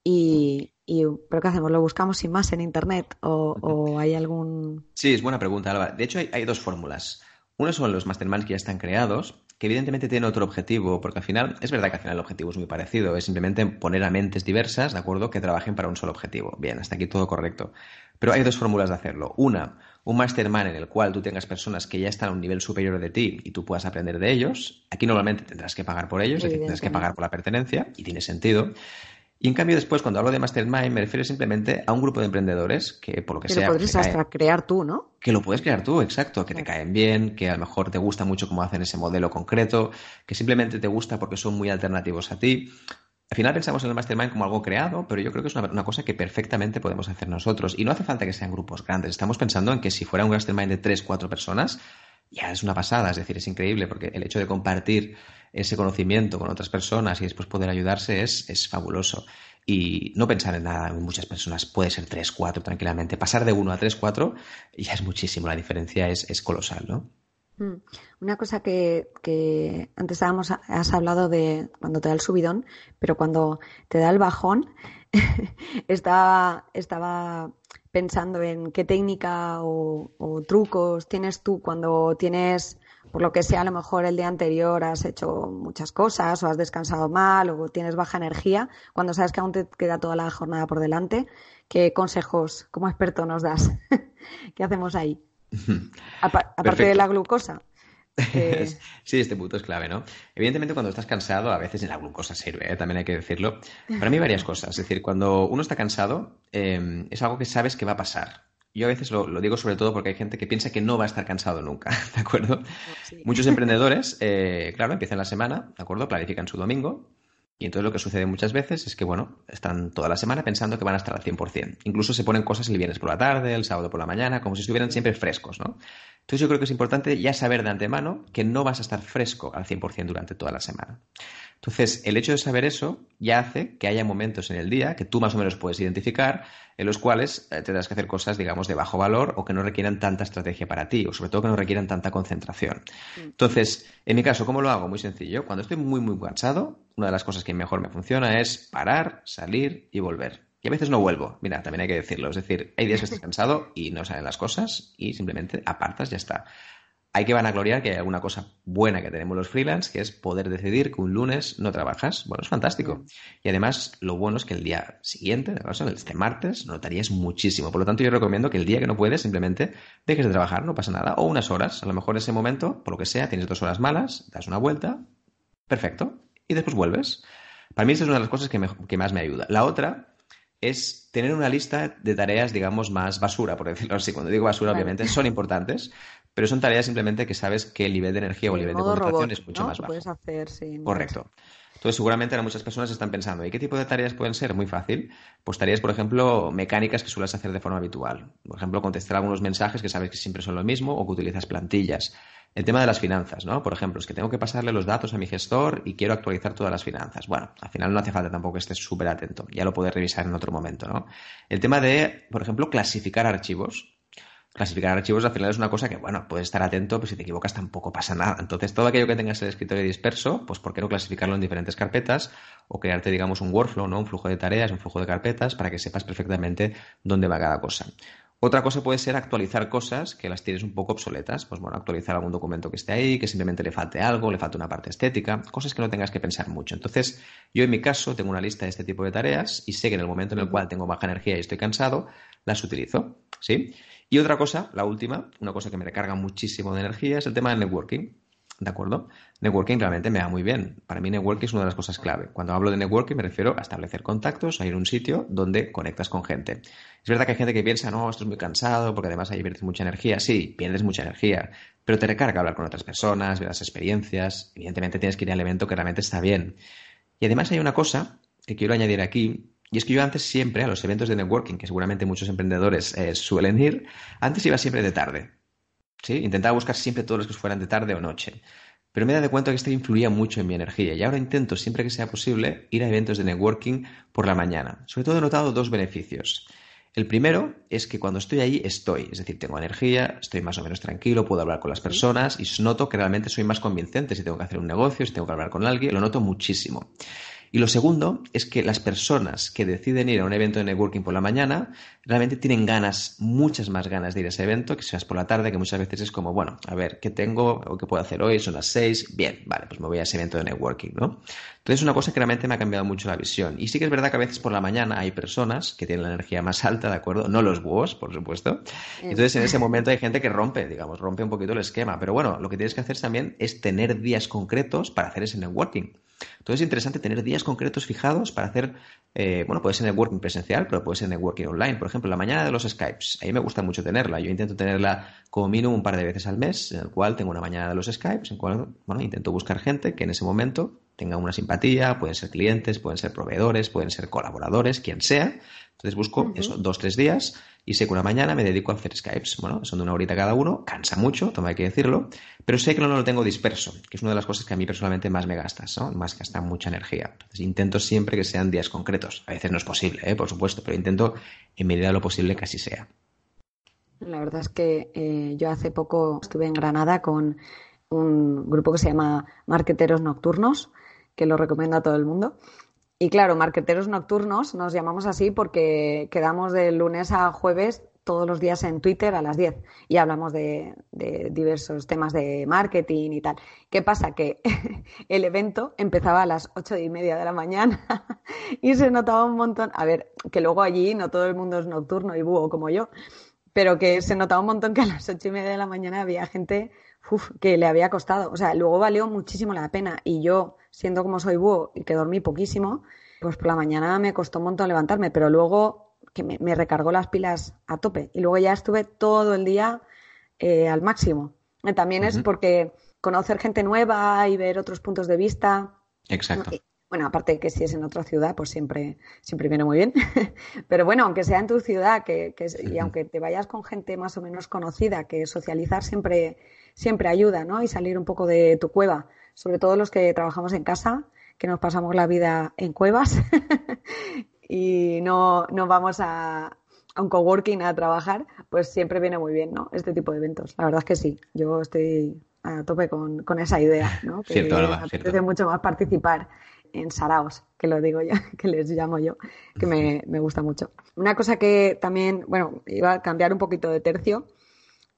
y, y ¿pero qué hacemos? ¿Lo buscamos sin más en internet? ¿O, o hay algún...? Sí, es buena pregunta, Alba. De hecho, hay, hay dos fórmulas. Uno son los masterminds que ya están creados, que evidentemente tienen otro objetivo, porque al final, es verdad que al final el objetivo es muy parecido, es simplemente poner a mentes diversas, ¿de acuerdo?, que trabajen para un solo objetivo. Bien, hasta aquí todo correcto. Pero hay dos fórmulas de hacerlo. Una, un mastermind en el cual tú tengas personas que ya están a un nivel superior de ti y tú puedas aprender de ellos. Aquí normalmente tendrás que pagar por ellos, es decir, tendrás que pagar Evidentemente. por la pertenencia y tiene sentido. Y en cambio después, cuando hablo de mastermind, me refiero simplemente a un grupo de emprendedores que, por lo que Que lo sea, pues te podrías cae. hasta crear tú, ¿no? Que lo puedes crear tú, exacto, que te Claro. caen bien, que a lo mejor te gusta mucho cómo hacen ese modelo concreto, que simplemente te gusta porque son muy alternativos a ti. Al final pensamos en el mastermind como algo creado, pero yo creo que es una, una cosa que perfectamente podemos hacer nosotros. Y no hace falta que sean grupos grandes. Estamos pensando en que si fuera un mastermind de tres, cuatro personas, ya es una pasada. Es decir, es increíble porque el hecho de compartir ese conocimiento con otras personas y después poder ayudarse es, es fabuloso. Y no pensar en nada, en muchas personas, puede ser tres, cuatro tranquilamente. Pasar de uno a tres, cuatro ya es muchísimo. La diferencia es, es colosal, ¿no? Mm. Una cosa que, que antes estábamos, has hablado de cuando te da el subidón, pero cuando te da el bajón, estaba, estaba pensando en qué técnica o, o trucos tienes tú cuando tienes, por lo que sea, a lo mejor el día anterior has hecho muchas cosas o has descansado mal o tienes baja energía, cuando sabes que aún te queda toda la jornada por delante, ¿qué consejos como experto nos das? ¿Qué hacemos ahí? Apa- aparte de Perfecto. la glucosa, que Sí, este punto es clave, ¿no? Evidentemente, cuando estás cansado, a veces la glucosa sirve, ¿eh? También hay que decirlo. Para mí, varias cosas. Es decir, cuando uno está cansado, eh, es algo que sabes que va a pasar. Yo a veces lo, lo digo sobre todo porque hay gente que piensa que no va a estar cansado nunca, ¿de acuerdo? no, sí. Muchos emprendedores, eh, claro, empiezan la semana, ¿de acuerdo? Planifican su domingo. Y entonces lo que sucede muchas veces es que, bueno, están toda la semana pensando que van a estar al cien por ciento. Incluso se ponen cosas el viernes por la tarde, el sábado por la mañana, como si estuvieran siempre frescos, ¿no? Entonces yo creo que es importante ya saber de antemano que no vas a estar fresco al cien por ciento durante toda la semana. Entonces, el hecho de saber eso ya hace que haya momentos en el día que tú más o menos puedes identificar en los cuales eh, tendrás que hacer cosas, digamos, de bajo valor o que no requieran tanta estrategia para ti o sobre todo que no requieran tanta concentración. Mm. Entonces, en mi caso, ¿cómo lo hago? Muy sencillo. Cuando estoy muy, muy cansado, una de las cosas que mejor me funciona es parar, salir y volver. Y a veces no vuelvo. Mira, también hay que decirlo. Es decir, hay días que estás cansado y no salen las cosas y simplemente apartas, ya está. hay que vanagloriar que hay alguna cosa buena que tenemos los freelance, que es poder decidir que un lunes no trabajas. Bueno, es fantástico. Y además, lo bueno es que el día siguiente, de paso, este martes, notarías muchísimo. Por lo tanto, yo recomiendo que el día que no puedes, simplemente dejes de trabajar, no pasa nada. O unas horas. A lo mejor ese momento, por lo que sea, tienes dos horas malas, das una vuelta, perfecto, y después vuelves. Para mí, esa es una de las cosas que, me, que más me ayuda. La otra es tener una lista de tareas, digamos, más basura, por decirlo así. Cuando digo basura, vale, obviamente, son importantes, pero son tareas simplemente que sabes que el nivel de energía sí, o el nivel de concentración robot, es mucho ¿no? más bajo. Puedes hacer, sí, correcto. Entonces, seguramente ahora muchas personas están pensando, ¿y qué tipo de tareas pueden ser? Muy fácil. Pues tareas, por ejemplo, mecánicas que sueles hacer de forma habitual. Por ejemplo, contestar algunos mensajes que sabes que siempre son lo mismo o que utilizas plantillas. El tema de las finanzas, ¿no? Por ejemplo, es que tengo que pasarle los datos a mi gestor y quiero actualizar todas las finanzas. Bueno, al final no hace falta tampoco que estés súper atento. Ya lo puedes revisar en otro momento, ¿no? El tema de, por ejemplo, clasificar archivos. Clasificar archivos al final es una cosa que, bueno, puedes estar atento, pero si te equivocas tampoco pasa nada. Entonces, todo aquello que tengas en el escritorio disperso, pues ¿por qué no clasificarlo en diferentes carpetas? O crearte, digamos, un workflow, ¿no? Un flujo de tareas, un flujo de carpetas para que sepas perfectamente dónde va cada cosa. Otra cosa puede ser actualizar cosas que las tienes un poco obsoletas. Pues bueno, actualizar algún documento que esté ahí, que simplemente le falte algo, le falte una parte estética, cosas que no tengas que pensar mucho. Entonces, yo en mi caso tengo una lista de este tipo de tareas y sé que en el momento en el cual tengo baja energía y estoy cansado, las utilizo, ¿sí? Y otra cosa, la última, una cosa que me recarga muchísimo de energía es el tema del networking. ¿De acuerdo? Networking realmente me va muy bien. Para mí networking es una de las cosas clave. Cuando hablo de networking me refiero a establecer contactos, a ir a un sitio donde conectas con gente. Es verdad que hay gente que piensa, no, esto es muy cansado porque además ahí pierdes mucha energía. Sí, pierdes mucha energía, pero te recarga hablar con otras personas, ver las experiencias. Evidentemente tienes que ir al evento que realmente está bien. Y además hay una cosa que quiero añadir aquí, y es que yo antes siempre a los eventos de networking, que seguramente muchos emprendedores eh, suelen ir, antes iba siempre de tarde. ¿Sí? Intentaba buscar siempre todos los que fueran de tarde o noche. Pero me he dado cuenta que esto influía mucho en mi energía y ahora intento, siempre que sea posible, ir a eventos de networking por la mañana. Sobre todo he notado dos beneficios. El primero es que cuando estoy ahí estoy, es decir, tengo energía, estoy más o menos tranquilo, puedo hablar con las personas y noto que realmente soy más convincente si tengo que hacer un negocio, si tengo que hablar con alguien, lo noto muchísimo. Y lo segundo es que las personas que deciden ir a un evento de networking por la mañana realmente tienen ganas, muchas más ganas de ir a ese evento que si vas por la tarde, que muchas veces es como, bueno, a ver, ¿qué tengo o qué puedo hacer hoy? Son las seis, bien, vale, pues me voy a ese evento de networking, ¿no? Entonces es una cosa que realmente me ha cambiado mucho la visión. Y sí que es verdad que a veces por la mañana hay personas que tienen la energía más alta, ¿de acuerdo? No los búhos, por supuesto. Entonces en ese momento hay gente que rompe, digamos, rompe un poquito el esquema. Pero bueno, lo que tienes que hacer también es tener días concretos para hacer ese networking. Entonces es interesante tener días concretos fijados para hacer, eh, bueno, puede ser networking presencial, pero puede ser networking online. Por ejemplo, la mañana de los Skypes. A mí me gusta mucho tenerla. Yo intento tenerla como mínimo un par de veces al mes, en el cual tengo una mañana de los Skypes, en el cual, bueno, intento buscar gente que en ese momento tenga una simpatía, pueden ser clientes, pueden ser proveedores, pueden ser colaboradores, quien sea. Entonces busco uh-huh. eso, dos, tres días y sé que una mañana me dedico a hacer Skypes. Bueno, son de una horita cada uno, cansa mucho, toma que decirlo, pero sé que no lo tengo disperso, que es una de las cosas que a mí personalmente más me gastas, ¿no? Más gasta mucha energía. Entonces intento siempre que sean días concretos. A veces no es posible, ¿eh? Por supuesto, pero intento en medida de lo posible que así sea. La verdad es que eh, yo hace poco estuve en Granada con un grupo que se llama Marqueteros Nocturnos, que lo recomiendo a todo el mundo. Y claro, Marqueteros Nocturnos nos llamamos así porque quedamos de lunes a jueves todos los días en Twitter a las diez y hablamos de, de diversos temas de marketing y tal. ¿Qué pasa? Que el evento empezaba a las ocho y media de la mañana y se notaba un montón. A ver, que luego allí no todo el mundo es nocturno y búho como yo, pero que se notaba un montón que a las ocho y media de la mañana había gente uf, que le había costado. O sea, luego valió muchísimo la pena y yo, siendo como soy búho y que dormí poquísimo, pues por la mañana me costó un montón levantarme, pero luego que me, me recargó las pilas a tope y luego ya estuve todo el día eh, al máximo. Y también uh-huh. es porque conocer gente nueva y ver otros puntos de vista. Exacto. Y, bueno, aparte que si es en otra ciudad, pues siempre, siempre viene muy bien. Pero bueno, aunque sea en tu ciudad que, que, y aunque te vayas con gente más o menos conocida, que socializar siempre, siempre ayuda, ¿no? Y salir un poco de tu cueva. Sobre todo los que trabajamos en casa, que nos pasamos la vida en cuevas y no, no vamos a, a un coworking a trabajar, pues siempre viene muy bien, ¿no? Este tipo de eventos. La verdad es que sí, yo estoy a tope con, con esa idea, ¿no? Que cierto, me Alba, apetece cierto. mucho más participar en saraos, que lo digo yo, que les llamo yo, que me, me gusta mucho. Una cosa que también, bueno, iba a cambiar un poquito de tercio,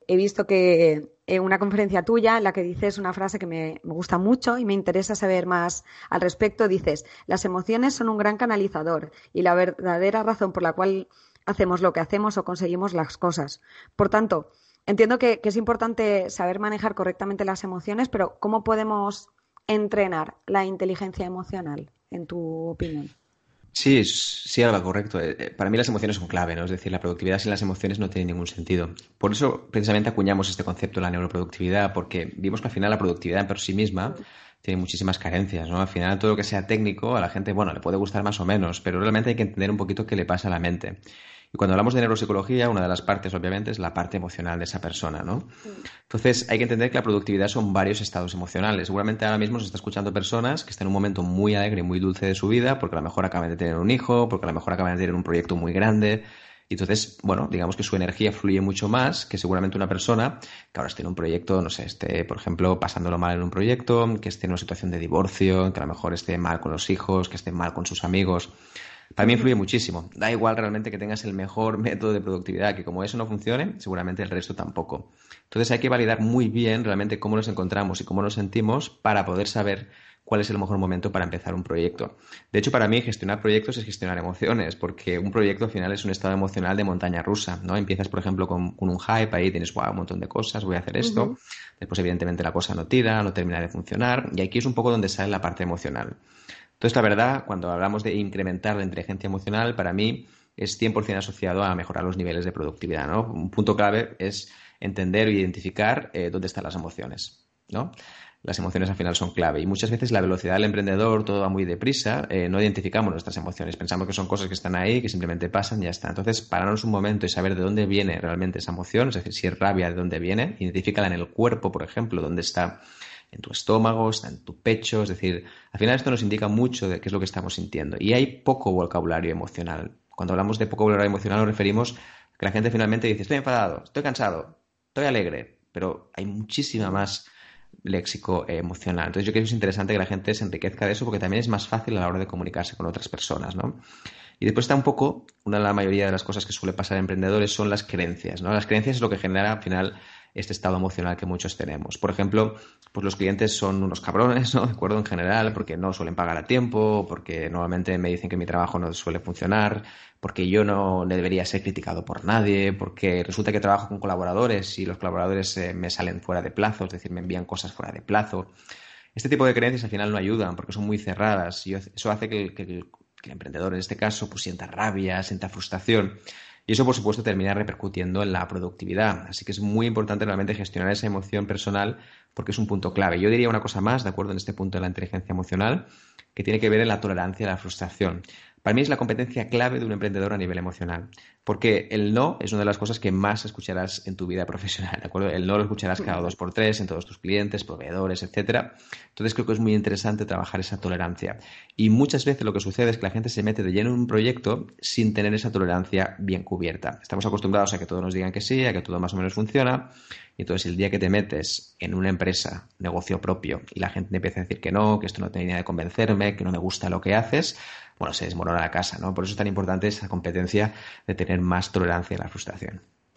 he visto que en una conferencia tuya en la que dices una frase que me, me gusta mucho y me interesa saber más al respecto. Dices, las emociones son un gran canalizador y la verdadera razón por la cual hacemos lo que hacemos o conseguimos las cosas. Por tanto, entiendo que, que es importante saber manejar correctamente las emociones, pero ¿cómo podemos entrenar la inteligencia emocional, en tu opinión? Sí, sí, Alba, correcto. Eh, Para mí las emociones son clave, ¿no? Es decir, la productividad sin las emociones no tiene ningún sentido. Por eso, precisamente, acuñamos este concepto de la neuroproductividad, porque vimos que al final la productividad por sí misma tiene muchísimas carencias, ¿no? Al final todo lo que sea técnico a la gente, bueno, le puede gustar más o menos, pero realmente hay que entender un poquito qué le pasa a la mente. Y cuando hablamos de neuropsicología, una de las partes, obviamente, es la parte emocional de esa persona, ¿no? Entonces, hay que entender que la productividad son varios estados emocionales. Seguramente ahora mismo se está escuchando personas que están en un momento muy alegre y muy dulce de su vida, porque a lo mejor acaban de tener un hijo, porque a lo mejor acaban de tener un proyecto muy grande. Y entonces, bueno, digamos que su energía fluye mucho más que seguramente una persona que ahora esté en un proyecto, no sé, esté, por ejemplo, pasándolo mal en un proyecto, que esté en una situación de divorcio, que a lo mejor esté mal con los hijos, que esté mal con sus amigos. Para mí influye muchísimo. Da igual realmente que tengas el mejor método de productividad, que como eso no funcione, seguramente el resto tampoco. Entonces hay que validar muy bien realmente cómo nos encontramos y cómo nos sentimos para poder saber cuál es el mejor momento para empezar un proyecto. De hecho, para mí gestionar proyectos es gestionar emociones, porque un proyecto al final es un estado emocional de montaña rusa, ¿no? Empiezas, por ejemplo, con, con un hype, ahí tienes wow, un montón de cosas, voy a hacer esto. Uh-huh. Después, evidentemente, la cosa no tira, no termina de funcionar, y aquí es un poco donde sale la parte emocional. Entonces, la verdad, cuando hablamos de incrementar la inteligencia emocional, para mí es cien por ciento asociado a mejorar los niveles de productividad, ¿no? Un punto clave es entender e identificar eh, dónde están las emociones, ¿no? Las emociones al final son clave y muchas veces la velocidad del emprendedor, todo va muy deprisa, eh, no identificamos nuestras emociones, pensamos que son cosas que están ahí, que simplemente pasan y ya está. Entonces, pararnos un momento y saber de dónde viene realmente esa emoción, es decir, si es rabia, de dónde viene, identifícala en el cuerpo, por ejemplo, dónde está en tu estómago, está en tu pecho, es decir, al final esto nos indica mucho de qué es lo que estamos sintiendo. Y hay poco vocabulario emocional. Cuando hablamos de poco vocabulario emocional nos referimos a que la gente finalmente dice, estoy enfadado, estoy cansado, estoy alegre, pero hay muchísima más léxico eh, emocional. Entonces yo creo que es interesante que la gente se enriquezca de eso porque también es más fácil a la hora de comunicarse con otras personas, ¿no? Y después está un poco, una de la mayoría de las cosas que suele pasar a emprendedores son las creencias, ¿no? Las creencias es lo que genera al final este estado emocional que muchos tenemos. Por ejemplo, pues los clientes son unos cabrones, ¿no? De acuerdo, en general, porque no suelen pagar a tiempo, porque normalmente me dicen que mi trabajo no suele funcionar, porque yo no debería ser criticado por nadie, porque resulta que trabajo con colaboradores y los colaboradores eh, me salen fuera de plazo, es decir, me envían cosas fuera de plazo. Este tipo de creencias al final no ayudan porque son muy cerradas y eso hace que el, que el, que el emprendedor en este caso pues sienta rabia, sienta frustración. Y eso, por supuesto, termina repercutiendo en la productividad. Así que es muy importante realmente gestionar esa emoción personal porque es un punto clave. Yo diría una cosa más, de acuerdo, en este punto de la inteligencia emocional, que tiene que ver en la tolerancia a la frustración. Para mí es la competencia clave de un emprendedor a nivel emocional, porque el no es una de las cosas que más escucharás en tu vida profesional, ¿de acuerdo? El no lo escucharás cada dos por tres en todos tus clientes, proveedores, etcétera. Entonces creo que es muy interesante trabajar esa tolerancia. Y muchas veces lo que sucede es que la gente se mete de lleno en un proyecto sin tener esa tolerancia bien cubierta. Estamos acostumbrados a que todos nos digan que sí, a que todo más o menos funciona. Y entonces el día que te metes en una empresa, negocio propio, y la gente empieza a decir que no, que esto no tiene ni idea de convencerme, que no me gusta lo que haces, bueno, se desmorona la casa, ¿no? Por eso es tan importante esa competencia de tener más tolerancia a la frustración.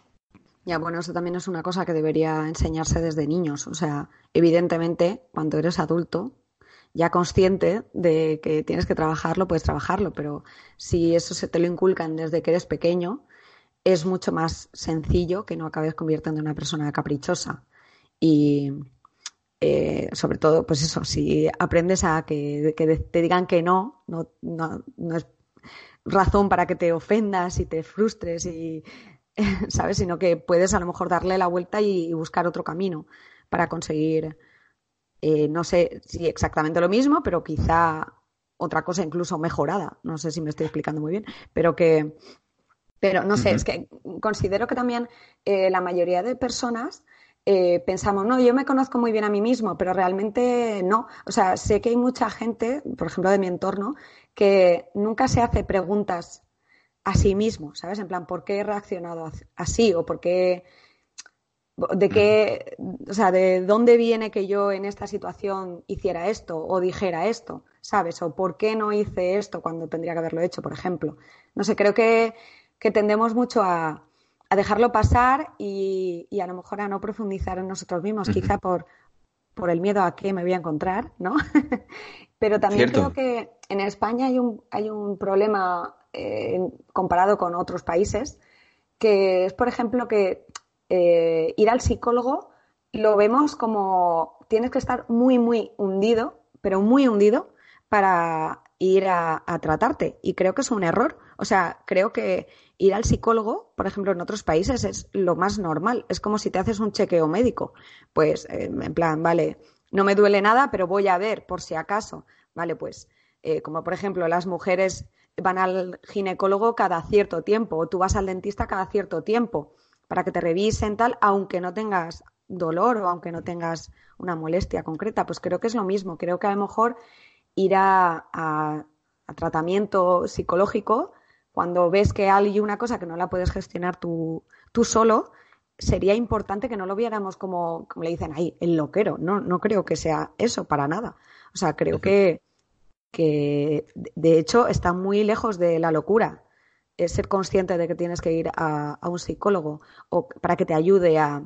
Ya, bueno, eso también es una cosa que debería enseñarse desde niños. O sea, evidentemente, cuando eres adulto, ya consciente de que tienes que trabajarlo, puedes trabajarlo, pero si eso se te lo inculcan desde que eres pequeño, es mucho más sencillo que no acabes convirtiendo en una persona caprichosa. Y eh, sobre todo, pues eso, si aprendes a que, que te digan que no, no, no, no es razón para que te ofendas y te frustres y, ¿sabes? Sino que puedes a lo mejor darle la vuelta y, y buscar otro camino para conseguir, eh, no sé si exactamente lo mismo, pero quizá otra cosa incluso mejorada. No sé si me estoy explicando muy bien, pero que... Pero no sé, uh-huh. Es que considero que también eh, la mayoría de personas eh, pensamos, no, yo me conozco muy bien a mí mismo, pero realmente no. O sea, sé que hay mucha gente, por ejemplo, de mi entorno, que nunca se hace preguntas a sí mismo, ¿sabes? En plan, ¿por qué he reaccionado así? O ¿por qué... de qué... O sea, ¿de dónde viene que yo en esta situación hiciera esto o dijera esto? ¿Sabes? O ¿por qué no hice esto cuando tendría que haberlo hecho, por ejemplo? No sé, creo que... que tendemos mucho a, a dejarlo pasar y, y a lo mejor a no profundizar en nosotros mismos, uh-huh. quizá por, por el miedo a qué me voy a encontrar, ¿no? Pero también Cierto. creo que en España hay un, hay un problema eh, comparado con otros países, que es, por ejemplo, que eh, ir al psicólogo lo vemos como tienes que estar muy, muy hundido, pero muy hundido para ir a, a tratarte. Y creo que es un error. O sea, creo que ir al psicólogo, por ejemplo, en otros países es lo más normal. Es como si te haces un chequeo médico. Pues, eh, en plan, vale, no me duele nada, pero voy a ver por si acaso. Vale, pues, eh, como por ejemplo, las mujeres van al ginecólogo cada cierto tiempo o tú vas al dentista cada cierto tiempo para que te revisen tal, aunque no tengas dolor o aunque no tengas una molestia concreta. Pues creo que es lo mismo. Creo que a lo mejor ir a, a, a tratamiento psicológico, cuando ves que hay una cosa que no la puedes gestionar tú, tú solo, sería importante que no lo viéramos como, como le dicen ahí, el loquero. No, no creo que sea eso para nada. O sea, creo que, que de hecho está muy lejos de la locura. Es ser consciente de que tienes que ir a, a un psicólogo o para que te ayude a,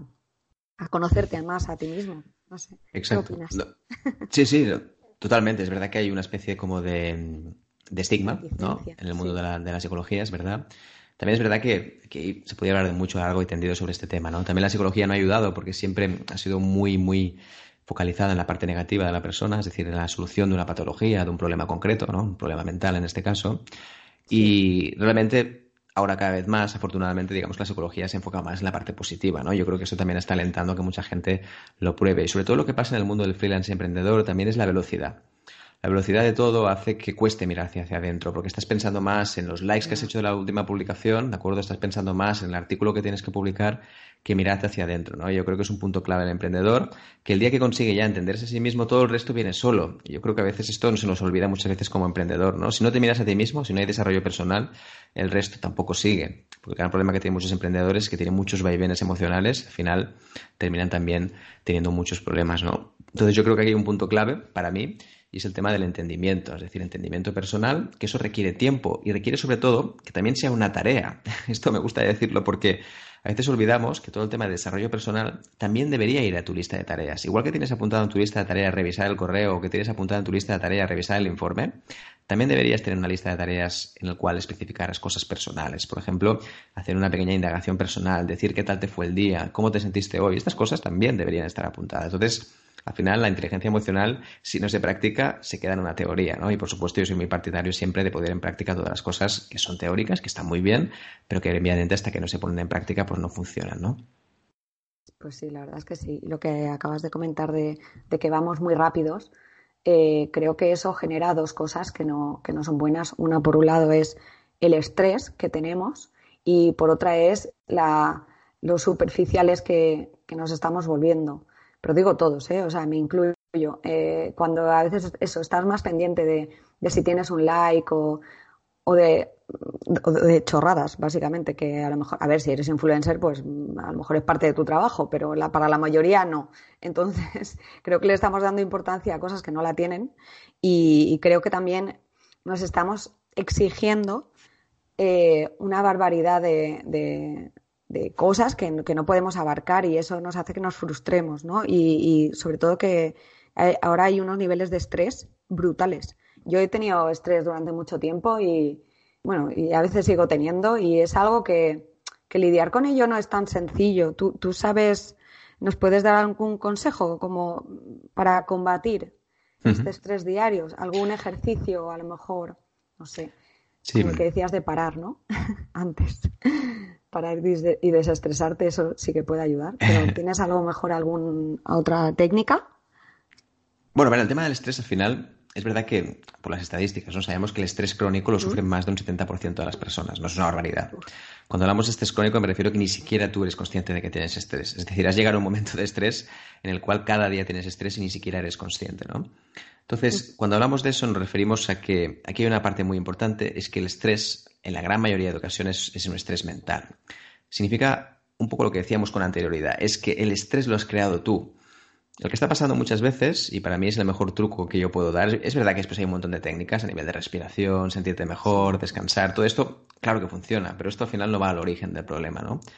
a conocerte más a ti mismo. No sé. Exacto. ¿Qué opinas? No. Sí, sí, totalmente. Es verdad que hay una especie como de, de estigma, ¿no? En el mundo sí. de, la, de la psicología, es verdad. También es verdad que, que se podría hablar de mucho largo y tendido sobre este tema, ¿no? También la psicología no ha ayudado porque siempre ha sido muy, muy focalizada en la parte negativa de la persona, es decir, en la solución de una patología, de un problema concreto, ¿no? Un problema mental en este caso. Sí. Y realmente ahora cada vez más, afortunadamente, digamos, la psicología se enfoca más en la parte positiva, ¿no? Yo creo que eso también está alentando a que mucha gente lo pruebe. Y sobre todo lo que pasa en el mundo del freelance emprendedor también es la velocidad. La velocidad de todo hace que cueste mirar hacia, hacia adentro, porque estás pensando más en los likes que has hecho de la última publicación, ¿de acuerdo? Estás pensando más en el artículo que tienes que publicar que mirarte hacia adentro, ¿no? Yo creo que es un punto clave del emprendedor, que el día que consigue ya entenderse a sí mismo, todo el resto viene solo. Yo creo que a veces esto no se nos olvida muchas veces como emprendedor, ¿no? Si no te miras a ti mismo, si no hay desarrollo personal, el resto tampoco sigue. Porque el gran problema que tienen muchos emprendedores es que tienen muchos vaivenes emocionales, al final terminan también teniendo muchos problemas, ¿no? Entonces yo creo que aquí hay un punto clave para mí, y es el tema del entendimiento, es decir, entendimiento personal, que eso requiere tiempo y requiere sobre todo que también sea una tarea. Esto me gusta decirlo porque a veces olvidamos que todo el tema de desarrollo personal también debería ir a tu lista de tareas. Igual que tienes apuntado en tu lista de tareas revisar el correo o que tienes apuntado en tu lista de tareas revisar el informe, también deberías tener una lista de tareas en la cual especificaras cosas personales. Por ejemplo, hacer una pequeña indagación personal, decir qué tal te fue el día, cómo te sentiste hoy. Estas cosas también deberían estar apuntadas. Entonces, al final, la inteligencia emocional, si no se practica, se queda en una teoría, ¿no? Y, por supuesto, yo soy muy partidario siempre de poner en práctica todas las cosas que son teóricas, que están muy bien, pero que, evidentemente, hasta que no se ponen en práctica, pues no funcionan, ¿no? Pues sí, la verdad es que sí. Lo que acabas de comentar de, de que vamos muy rápidos, eh, creo que eso genera dos cosas que no, que no son buenas. Una, por un lado, es el estrés que tenemos y, por otra, es la, lo superficiales que, que nos estamos volviendo. Pero digo todos, ¿eh? O sea, me incluyo. Eh, cuando a veces eso, estás más pendiente de, de si tienes un like o, o, de, o de chorradas, básicamente, que a lo mejor, a ver, si eres influencer, pues a lo mejor es parte de tu trabajo, pero la, para la mayoría no. Entonces, creo que le estamos dando importancia a cosas que no la tienen y, y creo que también nos estamos exigiendo eh, una barbaridad de... de de cosas que, que no podemos abarcar y eso nos hace que nos frustremos, ¿no? Y, y sobre todo que hay, ahora hay unos niveles de estrés brutales. Yo he tenido estrés durante mucho tiempo y, bueno, y a veces sigo teniendo y es algo que, que lidiar con ello no es tan sencillo. Tú, tú sabes, ¿nos puedes dar algún consejo como para combatir uh-huh. este estrés diario? ¿Algún ejercicio a lo mejor? No sé, sí. Como el que decías de parar, ¿no? Antes. Parar y desestresarte, eso sí que puede ayudar. Pero ¿tienes algo mejor, alguna otra técnica? Bueno, bueno, el tema del estrés al final, es verdad que por las estadísticas, ¿no? Sabemos que el estrés crónico lo sufren más de un setenta por ciento de las personas, no es una barbaridad. Cuando hablamos de estrés crónico me refiero que ni siquiera tú eres consciente de que tienes estrés. Es decir, has llegado a un momento de estrés en el cual cada día tienes estrés y ni siquiera eres consciente, ¿no? Entonces, cuando hablamos de eso nos referimos a que aquí hay una parte muy importante, es que el estrés en la gran mayoría de ocasiones es un estrés mental. Significa un poco lo que decíamos con anterioridad, es que el estrés lo has creado tú. Lo que está pasando muchas veces, y para mí es el mejor truco que yo puedo dar, es verdad que después hay un montón de técnicas a nivel de respiración, sentirte mejor, descansar, todo esto, claro que funciona, pero esto al final no va al origen del problema, ¿no?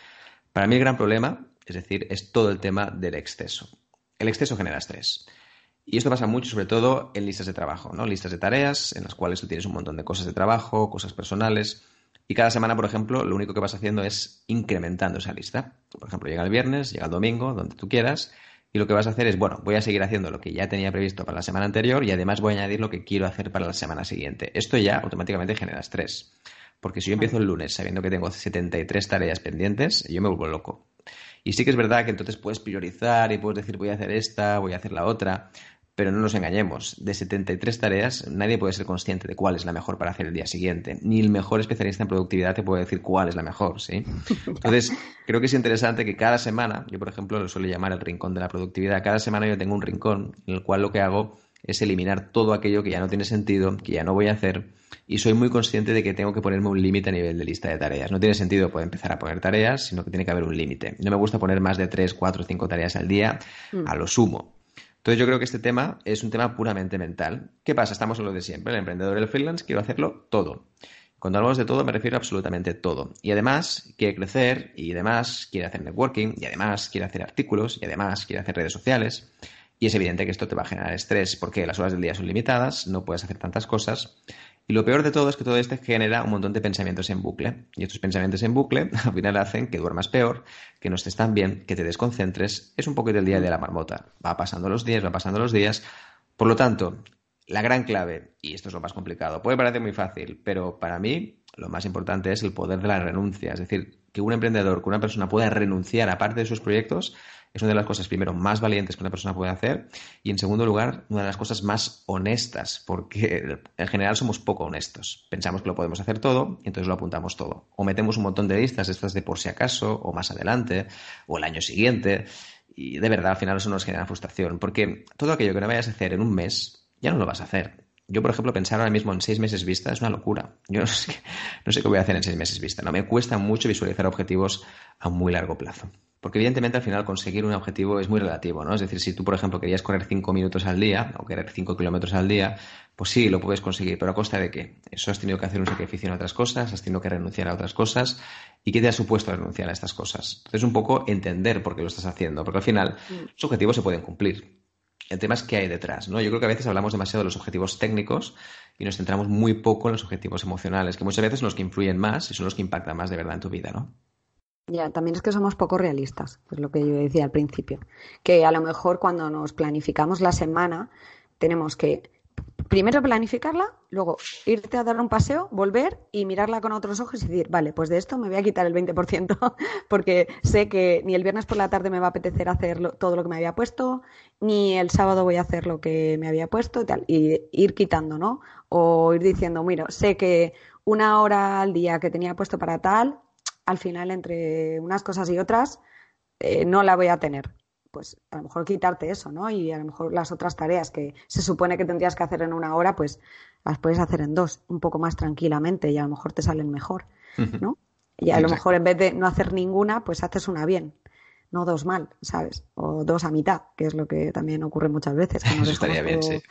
Para mí el gran problema, es decir, es todo el tema del exceso. El exceso genera estrés. Y esto pasa mucho, sobre todo, en listas de trabajo, ¿no? Listas de tareas en las cuales tú tienes un montón de cosas de trabajo, cosas personales. Y cada semana, por ejemplo, lo único que vas haciendo es incrementando esa lista. Por ejemplo, llega el viernes, llega el domingo, donde tú quieras, y lo que vas a hacer es, bueno, voy a seguir haciendo lo que ya tenía previsto para la semana anterior y además voy a añadir lo que quiero hacer para la semana siguiente. Esto ya automáticamente genera estrés. Porque si yo empiezo el lunes sabiendo que tengo setenta y tres tareas pendientes, yo me vuelvo loco. Y sí que es verdad que entonces puedes priorizar y puedes decir voy a hacer esta, voy a hacer la otra, pero no nos engañemos. De setenta y tres tareas nadie puede ser consciente de cuál es la mejor para hacer el día siguiente. Ni el mejor especialista en productividad te puede decir cuál es la mejor, ¿sí? Entonces, creo que es interesante que cada semana, yo por ejemplo lo suelo llamar el rincón de la productividad, cada semana yo tengo un rincón en el cual lo que hago es eliminar todo aquello que ya no tiene sentido, que ya no voy a hacer, y soy muy consciente de que tengo que ponerme un límite a nivel de lista de tareas. No tiene sentido poder empezar a poner tareas, sino que tiene que haber un límite. No me gusta poner más de tres, cuatro, cinco tareas al día, mm. a lo sumo. Entonces yo creo que este tema es un tema puramente mental. ¿Qué pasa? Estamos en lo de siempre. El emprendedor y el freelance, quiero hacerlo todo. Cuando hablamos de todo me refiero a absolutamente todo. Y además quiere crecer, y además quiere hacer networking, y además quiere hacer artículos, y además quiere hacer redes sociales. Y es evidente que esto te va a generar estrés porque las horas del día son limitadas, no puedes hacer tantas cosas. Y lo peor de todo es que todo esto genera un montón de pensamientos en bucle. Y estos pensamientos en bucle al final hacen que duermas peor, que no estés tan bien, que te desconcentres. Es un poquito el día de la marmota. Va pasando los días, va pasando los días. Por lo tanto, la gran clave, y esto es lo más complicado, puede parecer muy fácil, pero para mí lo más importante es el poder de la renuncia. Es decir, que un emprendedor, que una persona pueda renunciar a parte de sus proyectos es una de las cosas, primero, más valientes que una persona puede hacer y, en segundo lugar, una de las cosas más honestas, porque en general somos poco honestos. Pensamos que lo podemos hacer todo y entonces lo apuntamos todo. O metemos un montón de listas, estas de por si acaso, o más adelante, o el año siguiente, y de verdad al final eso nos genera frustración, porque todo aquello que no vayas a hacer en un mes, ya no lo vas a hacer. Yo, por ejemplo, pensar ahora mismo en seis meses vista es una locura. Yo no sé, no sé qué voy a hacer en seis meses vista. No, me cuesta mucho visualizar objetivos a muy largo plazo. Porque evidentemente al final conseguir un objetivo es muy relativo, ¿no? Es decir, si tú, por ejemplo, querías correr cinco minutos al día o querer cinco kilómetros al día, pues sí, lo puedes conseguir, pero ¿a costa de qué? Eso has tenido que hacer un sacrificio en otras cosas, has tenido que renunciar a otras cosas. ¿Y qué te ha supuesto renunciar a estas cosas? Entonces, un poco entender por qué lo estás haciendo, porque al final los objetivos se pueden cumplir. El tema es qué hay detrás, ¿no? Yo creo que a veces hablamos demasiado de los objetivos técnicos y nos centramos muy poco en los objetivos emocionales, que muchas veces son los que influyen más y son los que impactan más de verdad en tu vida, ¿no? Ya, también es que somos poco realistas, es lo que yo decía al principio, que a lo mejor cuando nos planificamos la semana tenemos que primero planificarla, luego irte a dar un paseo, volver y mirarla con otros ojos y decir, vale, pues de esto me voy a quitar el veinte por ciento porque sé que ni el viernes por la tarde me va a apetecer hacer lo, todo lo que me había puesto, ni el sábado voy a hacer lo que me había puesto y tal, y ir quitando, ¿no? O ir diciendo, mira, sé que una hora al día que tenía puesto para tal, al final entre unas cosas y otras eh, no la voy a tener. Pues a lo mejor quitarte eso, ¿no? Y a lo mejor las otras tareas que se supone que tendrías que hacer en una hora, pues las puedes hacer en dos, un poco más tranquilamente y a lo mejor te salen mejor, ¿no? Y a lo mejor en vez de no hacer ninguna, pues haces una bien, no dos mal, ¿sabes? O dos a mitad, que es lo que también ocurre muchas veces. Que no eso estaría bien, todo... sí.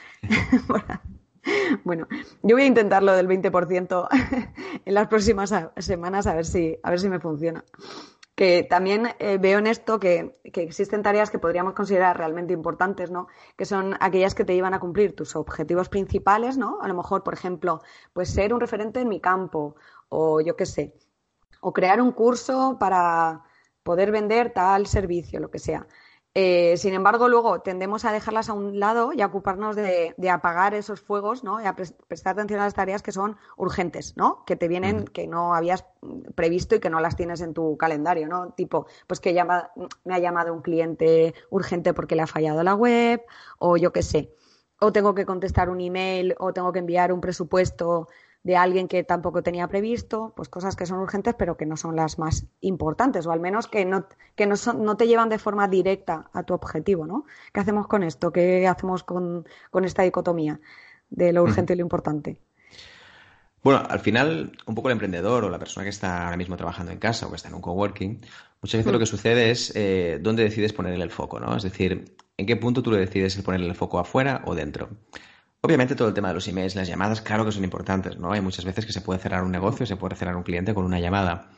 Bueno, yo voy a intentar lo del veinte por ciento en las próximas semanas a ver si, a ver si me funciona. Que también eh, veo en esto que, que existen tareas que podríamos considerar realmente importantes, ¿no? Que son aquellas que te llevan a cumplir tus objetivos principales, ¿no? A lo mejor, por ejemplo, pues ser un referente en mi campo o yo qué sé, o crear un curso para poder vender tal servicio, lo que sea. Eh, sin embargo, luego tendemos a dejarlas a un lado y a ocuparnos de, de apagar esos fuegos, ¿no? Y a pre- prestar atención a las tareas que son urgentes, ¿no? Que te vienen, uh-huh. que no habías previsto y que no las tienes en tu calendario, ¿no? Tipo, pues que llama, me ha llamado un cliente urgente porque le ha fallado la web, o yo qué sé, o tengo que contestar un email, o tengo que enviar un presupuesto de alguien que tampoco tenía previsto, pues cosas que son urgentes pero que no son las más importantes, o al menos que no, que no, son, no te llevan de forma directa a tu objetivo, ¿no? ¿Qué hacemos con esto? ¿Qué hacemos con, con esta dicotomía de lo urgente y lo importante? Bueno, al final, un poco el emprendedor o la persona que está ahora mismo trabajando en casa o que está en un coworking, muchas veces mm. lo que sucede es eh, dónde decides ponerle el foco, ¿no? Es decir, ¿en qué punto tú le decides el ponerle el foco afuera o dentro? Obviamente todo el tema de los emails, las llamadas, claro que son importantes, ¿no? Hay muchas veces que se puede cerrar un negocio, se puede cerrar un cliente con una llamada.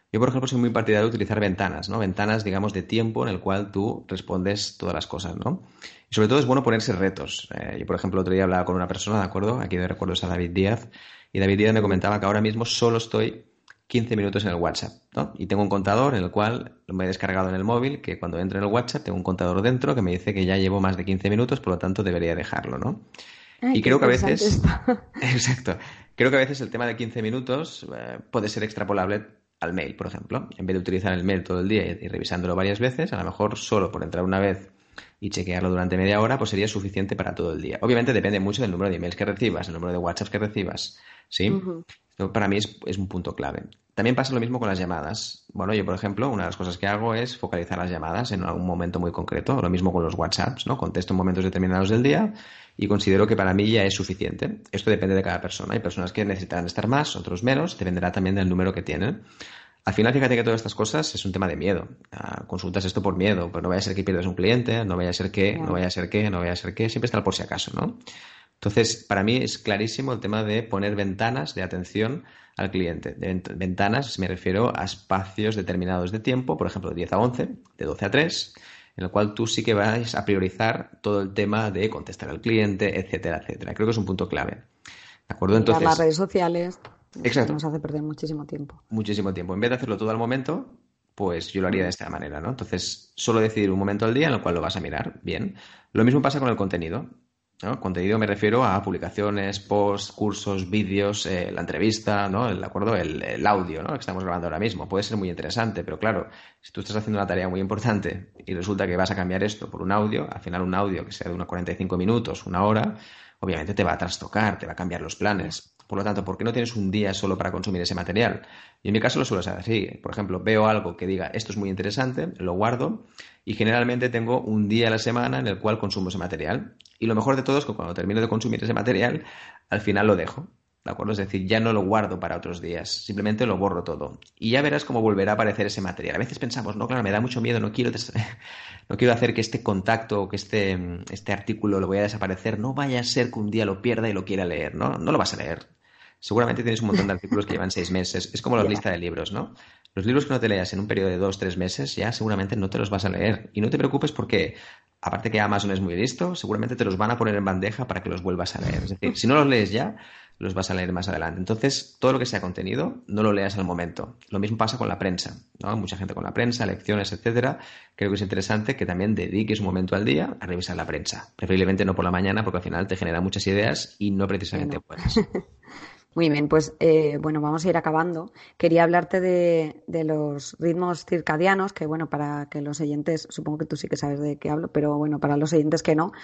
Yo, por ejemplo, soy muy partidario de utilizar ventanas, ¿no? Ventanas, digamos, de tiempo en el cual tú respondes todas las cosas, ¿no? Y sobre todo es bueno ponerse retos. Eh, yo, por ejemplo, el otro día hablaba con una persona, ¿de acuerdo? Aquí de recuerdo es a David Díaz, y David Díaz me comentaba que ahora mismo solo estoy quince minutos en el WhatsApp, ¿no? Y tengo un contador en el cual me he descargado en el móvil, que cuando entro en el WhatsApp tengo un contador dentro que me dice que ya llevo más de quince minutos, por lo tanto debería dejarlo, ¿no? Ay, Y qué creo que a interesante veces, esto. exacto, creo que a veces el tema de quince minutos eh, puede ser extrapolable al mail, por ejemplo. En vez de utilizar el mail todo el día y, y revisándolo varias veces, a lo mejor solo por entrar una vez y chequearlo durante media hora, pues sería suficiente para todo el día. Obviamente depende mucho del número de emails que recibas, el número de WhatsApps que recibas, ¿sí? Ujú. Esto para mí es, es un punto clave. También pasa lo mismo con las llamadas. Bueno, yo, por ejemplo, una de las cosas que hago es focalizar las llamadas en algún momento muy concreto. Lo mismo con los WhatsApps, ¿no? Contesto en momentos determinados del día y considero que para mí ya es suficiente. Esto depende de cada persona. Hay personas que necesitarán estar más, otros menos. Dependerá también del número que tienen. Al final, fíjate que todas estas cosas es un tema de miedo. Ah, consultas esto por miedo, pero no vaya a ser que pierdas un cliente, no vaya a ser que, no Ya. vaya a ser que, no vaya a ser que. Siempre está el por si acaso, ¿no? Entonces, para mí es clarísimo el tema de poner ventanas de atención al cliente. De vent- ventanas, me refiero a espacios determinados de tiempo, por ejemplo, de diez a once, de doce a tres, en el cual tú sí que vas a priorizar todo el tema de contestar al cliente, etcétera, etcétera. Creo que es un punto clave. ¿De acuerdo? Mirar las Entonces, redes sociales, eso que exacto, nos hace perder muchísimo tiempo. muchísimo tiempo. En vez de hacerlo todo al momento, pues yo lo haría de Mm. esta manera, ¿no? Entonces, solo decidir un momento al día en el cual lo vas a mirar. Bien. Lo mismo pasa con el contenido, ¿no? Contenido me refiero a publicaciones, posts, cursos, vídeos, eh, la entrevista, ¿no? El, ¿de acuerdo? El, el audio, ¿no? Que estamos grabando ahora mismo. Puede ser muy interesante, pero claro, si tú estás haciendo una tarea muy importante y resulta que vas a cambiar esto por un audio, al final un audio que sea de unos cuarenta y cinco minutos, una hora, obviamente te va a trastocar, te va a cambiar los Ya. planes. Por lo tanto, ¿por qué no tienes un día solo para consumir ese material? Y en mi caso lo suelo hacer así. Por ejemplo, veo algo que diga esto es muy interesante, lo guardo y generalmente tengo un día a la semana en el cual consumo ese material. Y lo mejor de todo es que cuando termino de consumir ese material, al final lo dejo. ¿De acuerdo? Es decir, ya no lo guardo para otros días, simplemente lo borro todo. Y ya verás cómo volverá a aparecer ese material. A veces pensamos, no, claro, me da mucho miedo, no quiero, des- no quiero hacer que este contacto o que este, este artículo lo vaya a desaparecer. No vaya a ser que un día lo pierda y lo quiera leer, ¿no? No lo vas a leer. Seguramente tienes un montón de artículos que llevan seis meses. Es como la Ya. lista de libros, ¿no? Los libros que no te leas en un periodo de dos, tres meses, ya seguramente no te los vas a leer. Y no te preocupes porque, aparte que Amazon es muy listo, seguramente te los van a poner en bandeja para que los vuelvas a leer. Es decir, si no los lees ya, los vas a leer más adelante. Entonces, todo lo que sea contenido, no lo leas al momento. Lo mismo pasa con la prensa, ¿no? Mucha gente con la prensa, lecciones, etcétera. Creo que es interesante que también dediques un momento al día a revisar la prensa. Preferiblemente no por la mañana, porque al final te genera muchas ideas y no Y precisamente no. buenas. Muy bien, pues eh, bueno, vamos a ir acabando. Quería hablarte de, de los ritmos circadianos, que bueno, para que los oyentes, supongo que tú sí que sabes de qué hablo, pero bueno, para los oyentes que no,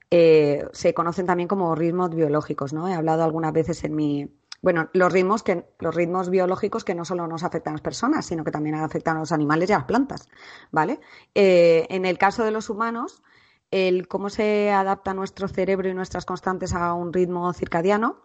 eh, se conocen también como ritmos biológicos, ¿no? He hablado algunas veces en mi, bueno, los ritmos que, los ritmos biológicos que no solo nos afectan a las personas, sino que también afectan a los animales y a las plantas, ¿vale? Eh, en el caso de los humanos, el cómo se adapta nuestro cerebro y nuestras constantes a un ritmo circadiano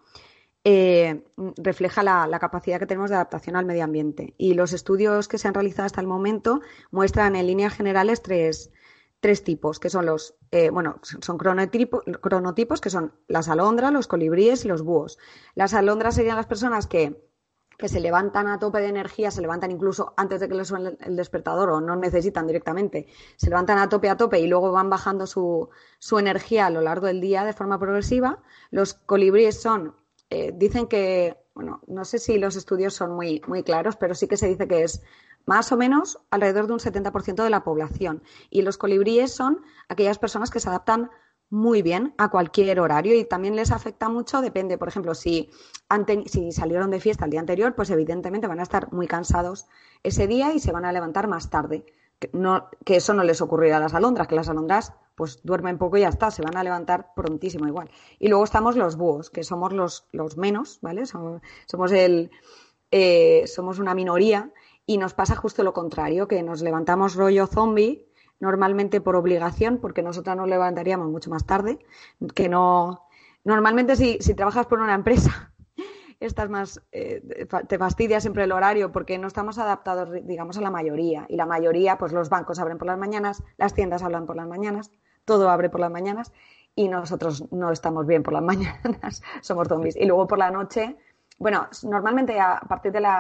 eh, refleja la, la capacidad que tenemos de adaptación al medio ambiente. Y los estudios que se han realizado hasta el momento muestran en líneas generales tres, tres tipos, que son los, eh, bueno, son cronotipo, cronotipos, que son las alondras, los colibríes y los búhos. Las alondras serían las personas que, que se levantan a tope de energía, se levantan incluso antes de que les suene el despertador o no necesitan directamente, se levantan a tope a tope y luego van bajando su, su energía a lo largo del día de forma progresiva. Los colibríes son Eh, dicen que, bueno, no sé si los estudios son muy, muy claros, pero sí que se dice que es más o menos alrededor de un setenta por ciento de la población. Y los colibríes son aquellas personas que se adaptan muy bien a cualquier horario y también les afecta mucho, depende, por ejemplo, si, ante, si salieron de fiesta el día anterior, pues evidentemente van a estar muy cansados ese día y se van a levantar más tarde. Que, no, que eso no les ocurrirá a las alondras, que las alondras pues duermen poco y ya está, se van a levantar prontísimo igual. Y luego estamos los búhos, que somos los, los menos, ¿vale? Somos, somos, el, eh, somos una minoría y nos pasa justo lo contrario, que nos levantamos rollo zombie, normalmente por obligación, porque nosotras nos levantaríamos mucho más tarde, que no... Normalmente si, si trabajas por una empresa estás más, eh, te fastidia siempre el horario porque no estamos adaptados, digamos, a la mayoría. Y la mayoría, pues los bancos abren por las mañanas, las tiendas hablan por las mañanas, todo abre por las mañanas y nosotros no estamos bien por las mañanas, somos zombies. Y luego por la noche, bueno, normalmente a partir de las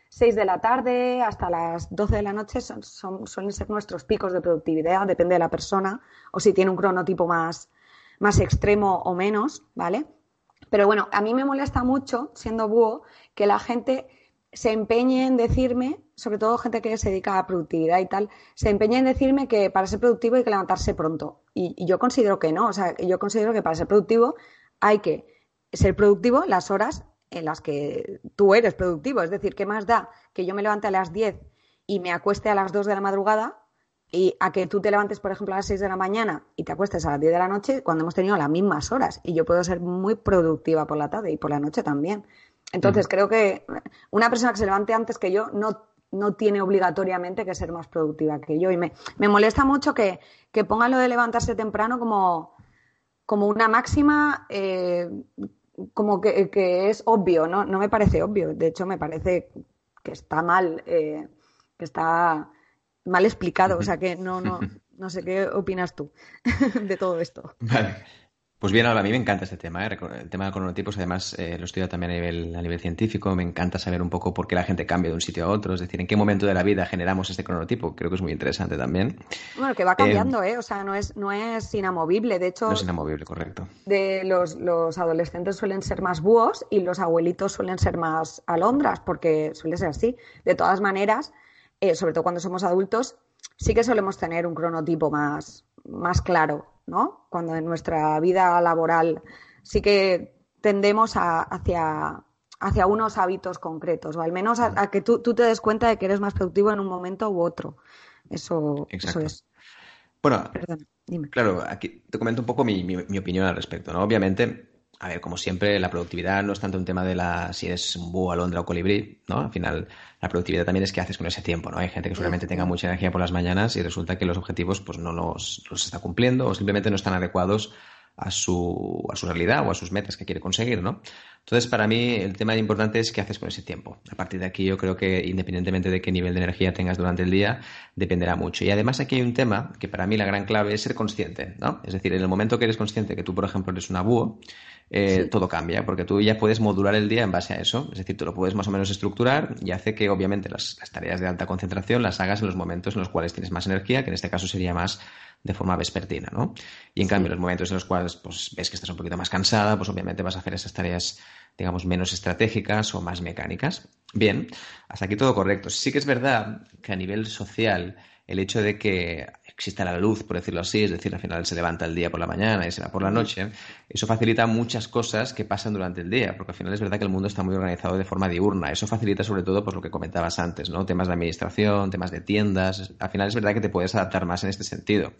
seis de la tarde hasta las doce de la noche son, son, suelen ser nuestros picos de productividad, depende de la persona, o si tiene un cronotipo más, más extremo o menos, ¿vale? Pero bueno, a mí me molesta mucho, siendo búho, que la gente se empeñe en decirme, sobre todo gente que se dedica a productividad y tal, se empeña en decirme que para ser productivo hay que levantarse pronto. Y, y yo considero que no, o sea, yo considero que para ser productivo hay que ser productivo las horas en las que tú eres productivo. Es decir, ¿qué más da que yo me levante a las diez y me acueste a las dos de la madrugada y a que tú te levantes, por ejemplo, a las seis de la mañana y te acuestes a las diez de la noche cuando hemos tenido las mismas horas? Y yo puedo ser muy productiva por la tarde y por la noche también. Entonces, uh-huh. creo que una persona que se levante antes que yo no, no tiene obligatoriamente que ser más productiva que yo. Y me, me molesta mucho que, que pongan lo de levantarse temprano como, como una máxima, eh, como que, que es obvio, ¿no? No me parece obvio. De hecho, me parece que está mal, eh, que está mal explicado. Uh-huh. O sea, que no, no, no sé qué opinas tú de todo esto. Vale. Pues bien, Alba, a mí me encanta este tema, ¿eh? El tema de cronotipos, además, eh, lo he estudiado también a nivel, a nivel científico. Me encanta saber un poco por qué la gente cambia de un sitio a otro, es decir, en qué momento de la vida generamos este cronotipo. Creo que es muy interesante también. Bueno, que va cambiando, ¿eh? ¿eh? O sea, no es, no es inamovible. De hecho, no es inamovible, correcto. De los, los adolescentes suelen ser más búhos y los abuelitos suelen ser más alondras, porque suele ser así. De todas maneras, eh, sobre todo cuando somos adultos, sí que solemos tener un cronotipo más, más claro, ¿no? Cuando en nuestra vida laboral sí que tendemos a, hacia, hacia unos hábitos concretos, o al menos a, a que tú, tú te des cuenta de que eres más productivo en un momento u otro. Eso, eso es. Bueno, Perdón, dime. Claro, aquí te comento un poco mi, mi, mi opinión al respecto, ¿no? Obviamente, a ver, como siempre, la productividad no es tanto un tema de la si eres un búho, alondra o colibrí, ¿no? Al final, la productividad también es qué haces con ese tiempo, ¿no? Hay gente que seguramente tenga mucha energía por las mañanas y resulta que los objetivos pues no los, los está cumpliendo o simplemente no están adecuados a su, a su realidad o a sus metas que quiere conseguir, ¿no? Entonces, para mí, el tema importante es qué haces con ese tiempo. A partir de aquí, yo creo que independientemente de qué nivel de energía tengas durante el día, dependerá mucho. Y además aquí hay un tema que para mí la gran clave es ser consciente, ¿no? Es decir, en el momento que eres consciente que tú, por ejemplo, eres una búho, eh, sí. todo cambia, porque tú ya puedes modular el día en base a eso. Es decir, tú lo puedes más o menos estructurar y hace que, obviamente, las, las tareas de alta concentración las hagas en los momentos en los cuales tienes más energía, que en este caso sería más de forma vespertina, ¿no? Y en sí. cambio, en los momentos en los cuales pues, ves que estás un poquito más cansada, pues obviamente vas a hacer esas tareas, digamos, menos estratégicas o más mecánicas. Bien, hasta aquí todo correcto. Sí que es verdad que a nivel social, el hecho de que exista la luz, por decirlo así, es decir, al final se levanta el día por la mañana y se va por la noche, eso facilita muchas cosas que pasan durante el día, porque al final es verdad que el mundo está muy organizado de forma diurna. Eso facilita sobre todo pues, lo que comentabas antes, ¿no? Temas de administración, temas de tiendas. Al final es verdad que te puedes adaptar más en este sentido.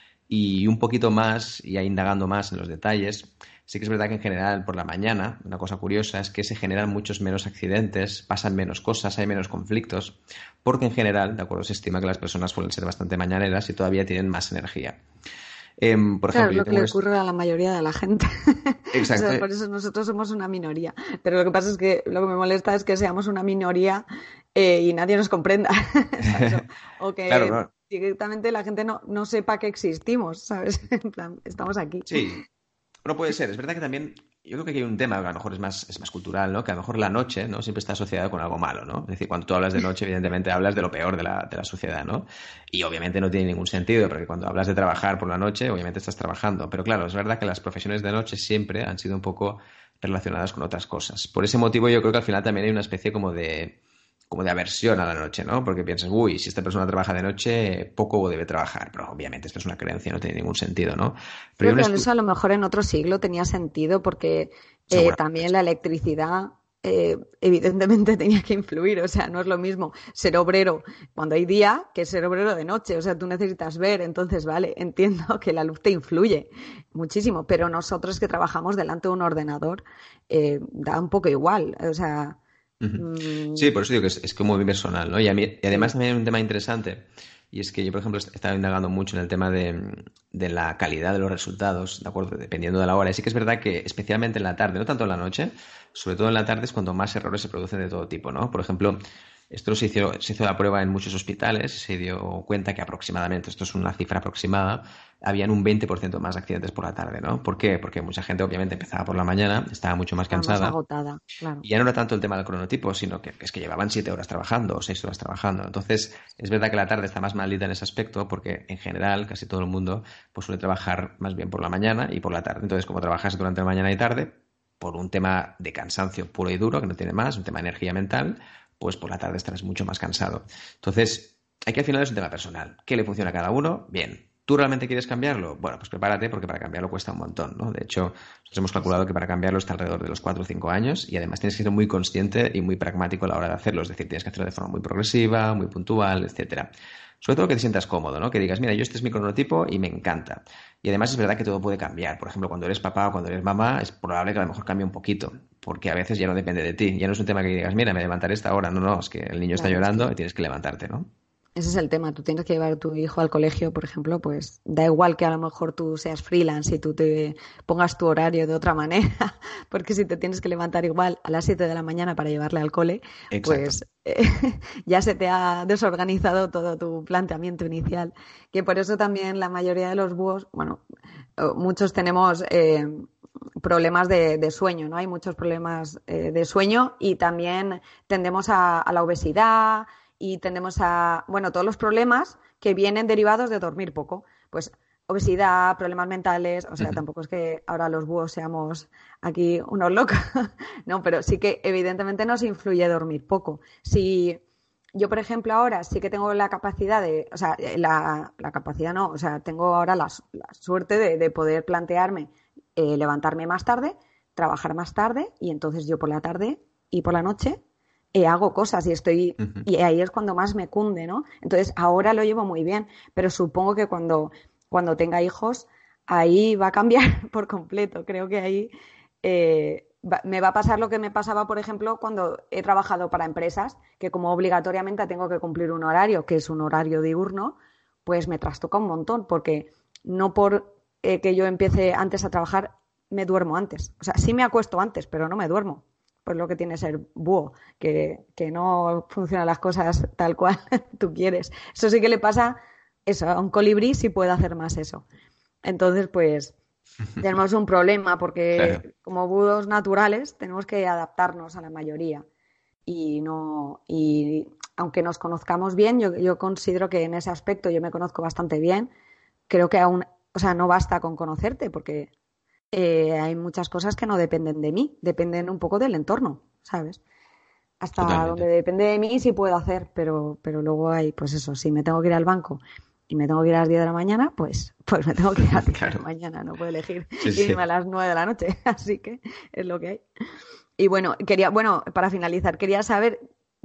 Y un poquito más, y ahí indagando más en los detalles, sí que es verdad que en general por la mañana, una cosa curiosa es que se generan muchos menos accidentes, pasan menos cosas, hay menos conflictos, porque en general, de acuerdo, se estima que las personas suelen ser bastante mañaneras y todavía tienen más energía. Eh, por claro, ejemplo, lo que le ocurre a la mayoría de la gente. Exacto. O sea, por eso nosotros somos una minoría. Pero lo que pasa es que lo que me molesta es que seamos una minoría eh, y nadie nos comprenda. ¿Sabes? O, o que claro, claro. directamente la gente no, no sepa que existimos, ¿sabes? En plan, estamos aquí. Sí. No puede ser. Es verdad que también, yo creo que aquí hay un tema que a lo mejor es más, es más cultural, ¿no? Que a lo mejor la noche, ¿no? Siempre está asociada con algo malo, ¿no? Es decir, cuando tú hablas de noche, evidentemente hablas de lo peor de la, de la sociedad, ¿no? Y obviamente no tiene ningún sentido, porque cuando hablas de trabajar por la noche, obviamente estás trabajando. Pero claro, es verdad que las profesiones de noche siempre han sido un poco relacionadas con otras cosas. Por ese motivo yo creo que al final también hay una especie como de... como de aversión a la noche, ¿no? Porque piensas, uy, si esta persona trabaja de noche, poco debe trabajar. Pero obviamente esto es una creencia, no tiene ningún sentido, ¿no? Pero Creo que eso a lo mejor en otro siglo tenía sentido porque eh, también la electricidad eh, evidentemente tenía que influir. O sea, no es lo mismo ser obrero cuando hay día que ser obrero de noche. O sea, tú necesitas ver. Entonces, vale, entiendo que la luz te influye muchísimo. Pero nosotros que trabajamos delante de un ordenador, eh, da un poco igual. O sea... Sí, por eso digo que es, es como muy personal, ¿no? Y, a mí, y además también hay un tema interesante, y es que yo, por ejemplo, he estado indagando mucho en el tema de, de la calidad de los resultados, ¿de acuerdo? Dependiendo de la hora. Y sí que es verdad que especialmente en la tarde, no tanto en la noche, sobre todo en la tarde es cuando más errores se producen de todo tipo, ¿no? Por ejemplo, Esto se hizo, se hizo la prueba en muchos hospitales, se dio cuenta que aproximadamente, esto es una cifra aproximada, habían un veinte por ciento más de accidentes por la tarde, ¿no? ¿Por qué? Porque mucha gente obviamente empezaba por la mañana, estaba mucho más Está más cansada. agotada, claro. Y ya no era tanto el tema del cronotipo, sino que es que llevaban siete horas trabajando o seis horas trabajando. Entonces, es verdad que la tarde está más maldita en ese aspecto porque, en general, casi todo el mundo pues suele trabajar más bien por la mañana y por la tarde. Entonces, como trabajas durante la mañana y tarde, por un tema de cansancio puro y duro, que no tiene más, un tema de energía mental, pues por la tarde estarás mucho más cansado. Entonces, aquí al final es un tema personal. ¿Qué le funciona a cada uno? Bien. ¿Tú realmente quieres cambiarlo? Bueno, pues prepárate porque para cambiarlo cuesta un montón, ¿no? De hecho, nosotros hemos calculado que para cambiarlo está alrededor de los cuatro o cinco años y además tienes que ser muy consciente y muy pragmático a la hora de hacerlo. Es decir, tienes que hacerlo de forma muy progresiva, muy puntual, etcétera. Sobre todo que te sientas cómodo, ¿no? Que digas, mira, yo este es mi cronotipo y me encanta. Y además es verdad que todo puede cambiar. Por ejemplo, cuando eres papá o cuando eres mamá, es probable que a lo mejor cambie un poquito, porque a veces ya no depende de ti. Ya no es un tema que digas, mira, me levantaré esta hora. No, no, es que el niño está llorando y tienes que levantarte, ¿no? Ese es el tema. Tú tienes que llevar a tu hijo al colegio, por ejemplo, pues da igual que a lo mejor tú seas freelance y tú te pongas tu horario de otra manera, porque si te tienes que levantar igual a las siete de la mañana para llevarle al cole, Exacto. pues eh, ya se te ha desorganizado todo tu planteamiento inicial. Que por eso también la mayoría de los búhos, bueno, muchos tenemos eh, problemas de, de sueño, ¿no? Hay muchos problemas eh, de sueño y también tendemos a, a la obesidad. Y tendemos a, bueno, todos los problemas que vienen derivados de dormir poco. Pues obesidad, problemas mentales, o sea, uh-huh. Tampoco es que ahora los búhos seamos aquí unos locos, no, pero sí que evidentemente nos influye dormir poco. Si yo, por ejemplo, ahora sí que tengo la capacidad de, o sea, la, la capacidad no, o sea, tengo ahora la, la suerte de, de poder plantearme eh, levantarme más tarde, trabajar más tarde y entonces yo por la tarde y por la noche Eh, hago cosas y estoy uh-huh. y ahí es cuando más me cunde, ¿no? Entonces ahora lo llevo muy bien, pero supongo que cuando, cuando tenga hijos ahí va a cambiar por completo. Creo que ahí eh, va, me va a pasar lo que me pasaba, por ejemplo, cuando he trabajado para empresas, que como obligatoriamente tengo que cumplir un horario, que es un horario diurno, pues me trastoca un montón, porque no por eh, que yo empiece antes a trabajar me duermo antes. O sea, sí me acuesto antes, pero no me duermo. Pues lo que tiene ser búho, que, que no funcionan las cosas tal cual tú quieres. Eso sí que le pasa, eso, a un colibrí sí puede hacer más eso. Entonces, pues, tenemos un problema porque claro. Como búhos naturales tenemos que adaptarnos a la mayoría. Y no, y aunque nos conozcamos bien, yo, yo considero que en ese aspecto yo me conozco bastante bien. Creo que aún, o sea, no basta con conocerte porque Eh, hay muchas cosas que no dependen de mí, dependen un poco del entorno, ¿sabes? Hasta Totalmente. Donde depende de mí sí puedo hacer, pero, pero luego hay, pues eso, si me tengo que ir al banco y me tengo que ir a las diez de la mañana, pues, pues me tengo que ir a las diez claro. de la mañana, no puedo elegir sí, irme sí. a las nueve de la noche, así que es lo que hay. Y bueno, quería, bueno, para finalizar, quería saber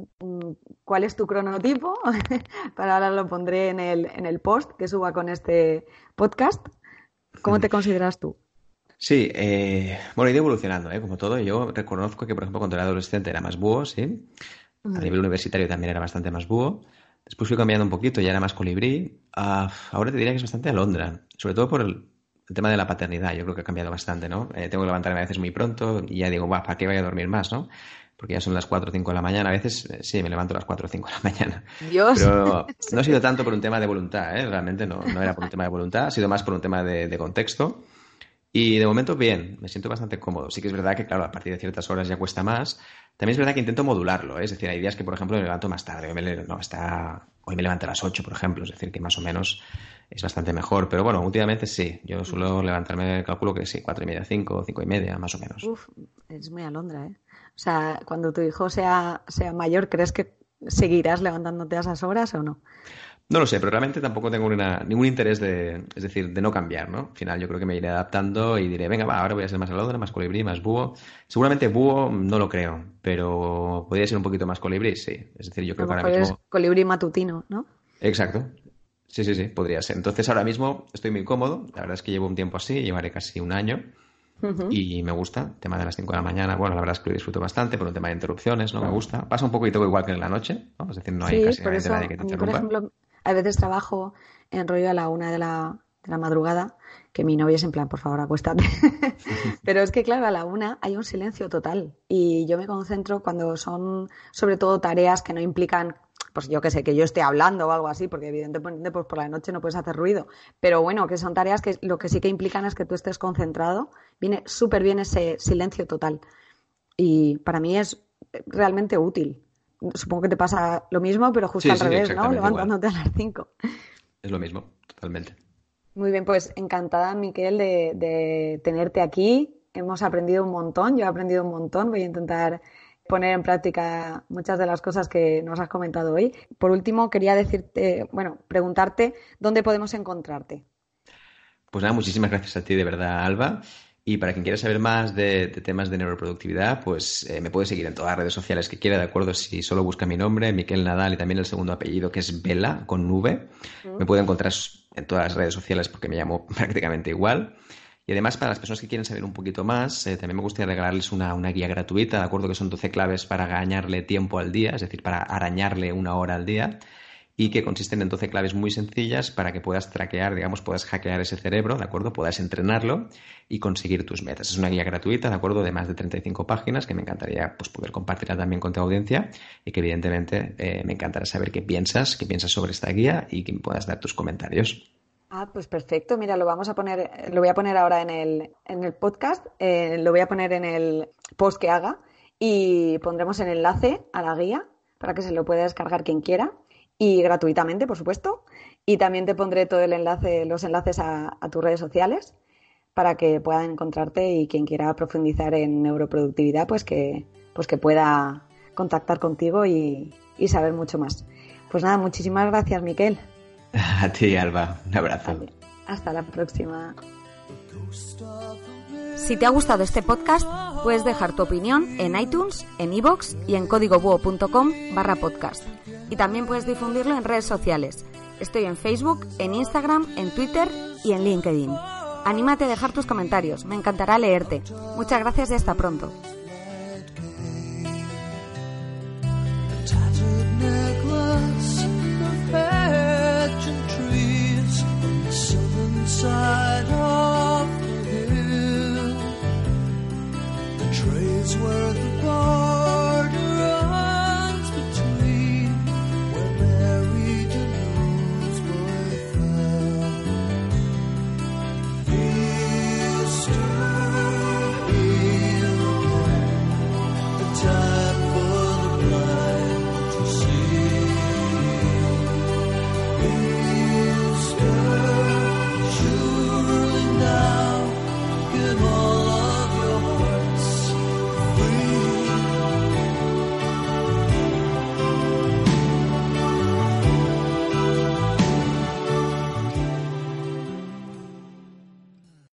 cuál es tu cronotipo, para ahora lo pondré en el, en el post que suba con este podcast. ¿Cómo te consideras tú? Sí, eh, bueno, he ido evolucionando, ¿eh? Como todo. Yo reconozco que, por ejemplo, cuando era adolescente era más búho, ¿sí? Uh-huh. A nivel universitario también era bastante más búho. Después fui cambiando un poquito, ya era más colibrí. Uh, ahora te diría que es bastante alondra, sobre todo por el, el tema de la paternidad. Yo creo que ha cambiado bastante, ¿no? Eh, tengo que levantarme a veces muy pronto y ya digo, va, ¿para qué voy a dormir más, no? Porque ya son las cuatro o cinco de la mañana. A veces, eh, sí, me levanto a las cuatro o cinco de la mañana. Dios. Pero no ha sido tanto por un tema de voluntad, ¿eh? Realmente no, no era por un tema de voluntad, ha sido más por un tema de, de contexto. Y de momento bien, me siento bastante cómodo. Sí que es verdad que, claro, a partir de ciertas horas ya cuesta más. También es verdad que intento modularlo, ¿eh? Es decir, hay días que, por ejemplo, me levanto más tarde. Hoy me, le... no, está... Hoy me levanto a las ocho, por ejemplo. Es decir, que más o menos es bastante mejor. Pero bueno, últimamente sí. Yo suelo levantarme, calculo que sí, cuatro y media, cinco, cinco y media, más o menos. Uf, es muy alondra, ¿eh? O sea, cuando tu hijo sea, sea mayor, ¿crees que seguirás levantándote a esas horas o no? No lo sé, pero realmente tampoco tengo una, ningún interés de, es decir, de no cambiar, ¿no? Al final yo creo que me iré adaptando y diré, venga, va, ahora voy a ser más alondra, más colibrí, más búho. Seguramente búho no lo creo, pero podría ser un poquito más colibrí, sí. Es decir, yo creo que ahora mismo... es colibrí matutino, ¿no? Exacto. Sí, sí, sí, podría ser. Entonces ahora mismo estoy muy cómodo. La verdad es que llevo un tiempo así, llevaré casi un año. Uh-huh. Y me gusta, el tema de las cinco de la mañana, bueno, la verdad es que lo disfruto bastante por un tema de interrupciones, ¿no? Me gusta. Pasa un poquito igual que en la noche, ¿no? Es decir, no hay sí, casi por eso, nadie que te interrumpa. Por ejemplo, a veces trabajo en rollo a la una de la, de la madrugada, que mi novio es en plan, por favor, acuéstate. Pero es que, claro, a la una hay un silencio total y yo me concentro cuando son, sobre todo, tareas que no implican, pues yo qué sé, que yo esté hablando o algo así, porque evidentemente pues por la noche no puedes hacer ruido. Pero bueno, que son tareas que lo que sí que implican es que tú estés concentrado. Viene súper bien ese silencio total. Y para mí es realmente útil. Supongo que te pasa lo mismo, pero justo sí, al sí, revés, ¿no? Levantándote igual. a las cinco. Es lo mismo, totalmente. Muy bien, pues encantada, Miquel, de, de tenerte aquí. Hemos aprendido un montón, yo he aprendido un montón. Voy a intentar poner en práctica muchas de las cosas que nos has comentado hoy. Por último, quería decirte, bueno, preguntarte dónde podemos encontrarte. Pues nada, muchísimas gracias a ti, de verdad, Alba. Y para quien quiera saber más de, de temas de neuroproductividad, pues eh, me puede seguir en todas las redes sociales que quiera, ¿de acuerdo? Si solo busca mi nombre, Miquel Nadal, y también el segundo apellido, que es Vela, con V. Mm. Me puede encontrar en todas las redes sociales porque me llamo prácticamente igual. Y además, para las personas que quieren saber un poquito más, eh, también me gustaría regalarles una, una guía gratuita, ¿de acuerdo? Que son doce claves para ganarle tiempo al día, es decir, para arañarle una hora al día. Y que consisten en doce claves muy sencillas para que puedas traquear, digamos, puedas hackear ese cerebro, ¿de acuerdo? Puedas entrenarlo y conseguir tus metas. Es una guía gratuita, ¿de acuerdo? De más de treinta y cinco páginas que me encantaría pues, poder compartirla también con tu audiencia y que evidentemente eh, me encantará saber qué piensas, qué piensas sobre esta guía y que me puedas dar tus comentarios. Ah, pues perfecto. Mira, lo vamos a poner, lo voy a poner ahora en el, en el podcast, eh, lo voy a poner en el post que haga y pondremos el enlace a la guía para que se lo pueda descargar quien quiera. Y gratuitamente, por supuesto. Y también te pondré todo el enlace, los enlaces a, a tus redes sociales para que puedan encontrarte y quien quiera profundizar en neuroproductividad, pues que, pues que pueda contactar contigo y, y saber mucho más. Pues nada, muchísimas gracias, Miquel. A ti, Alba. Un abrazo. Vale. Hasta la próxima. Si te ha gustado este podcast, puedes dejar tu opinión en iTunes, en iVoox y en códigobuo.com barra podcast. Y también puedes difundirlo en redes sociales. Estoy en Facebook, en Instagram, en Twitter y en LinkedIn. Anímate a dejar tus comentarios, me encantará leerte. Muchas gracias y hasta pronto.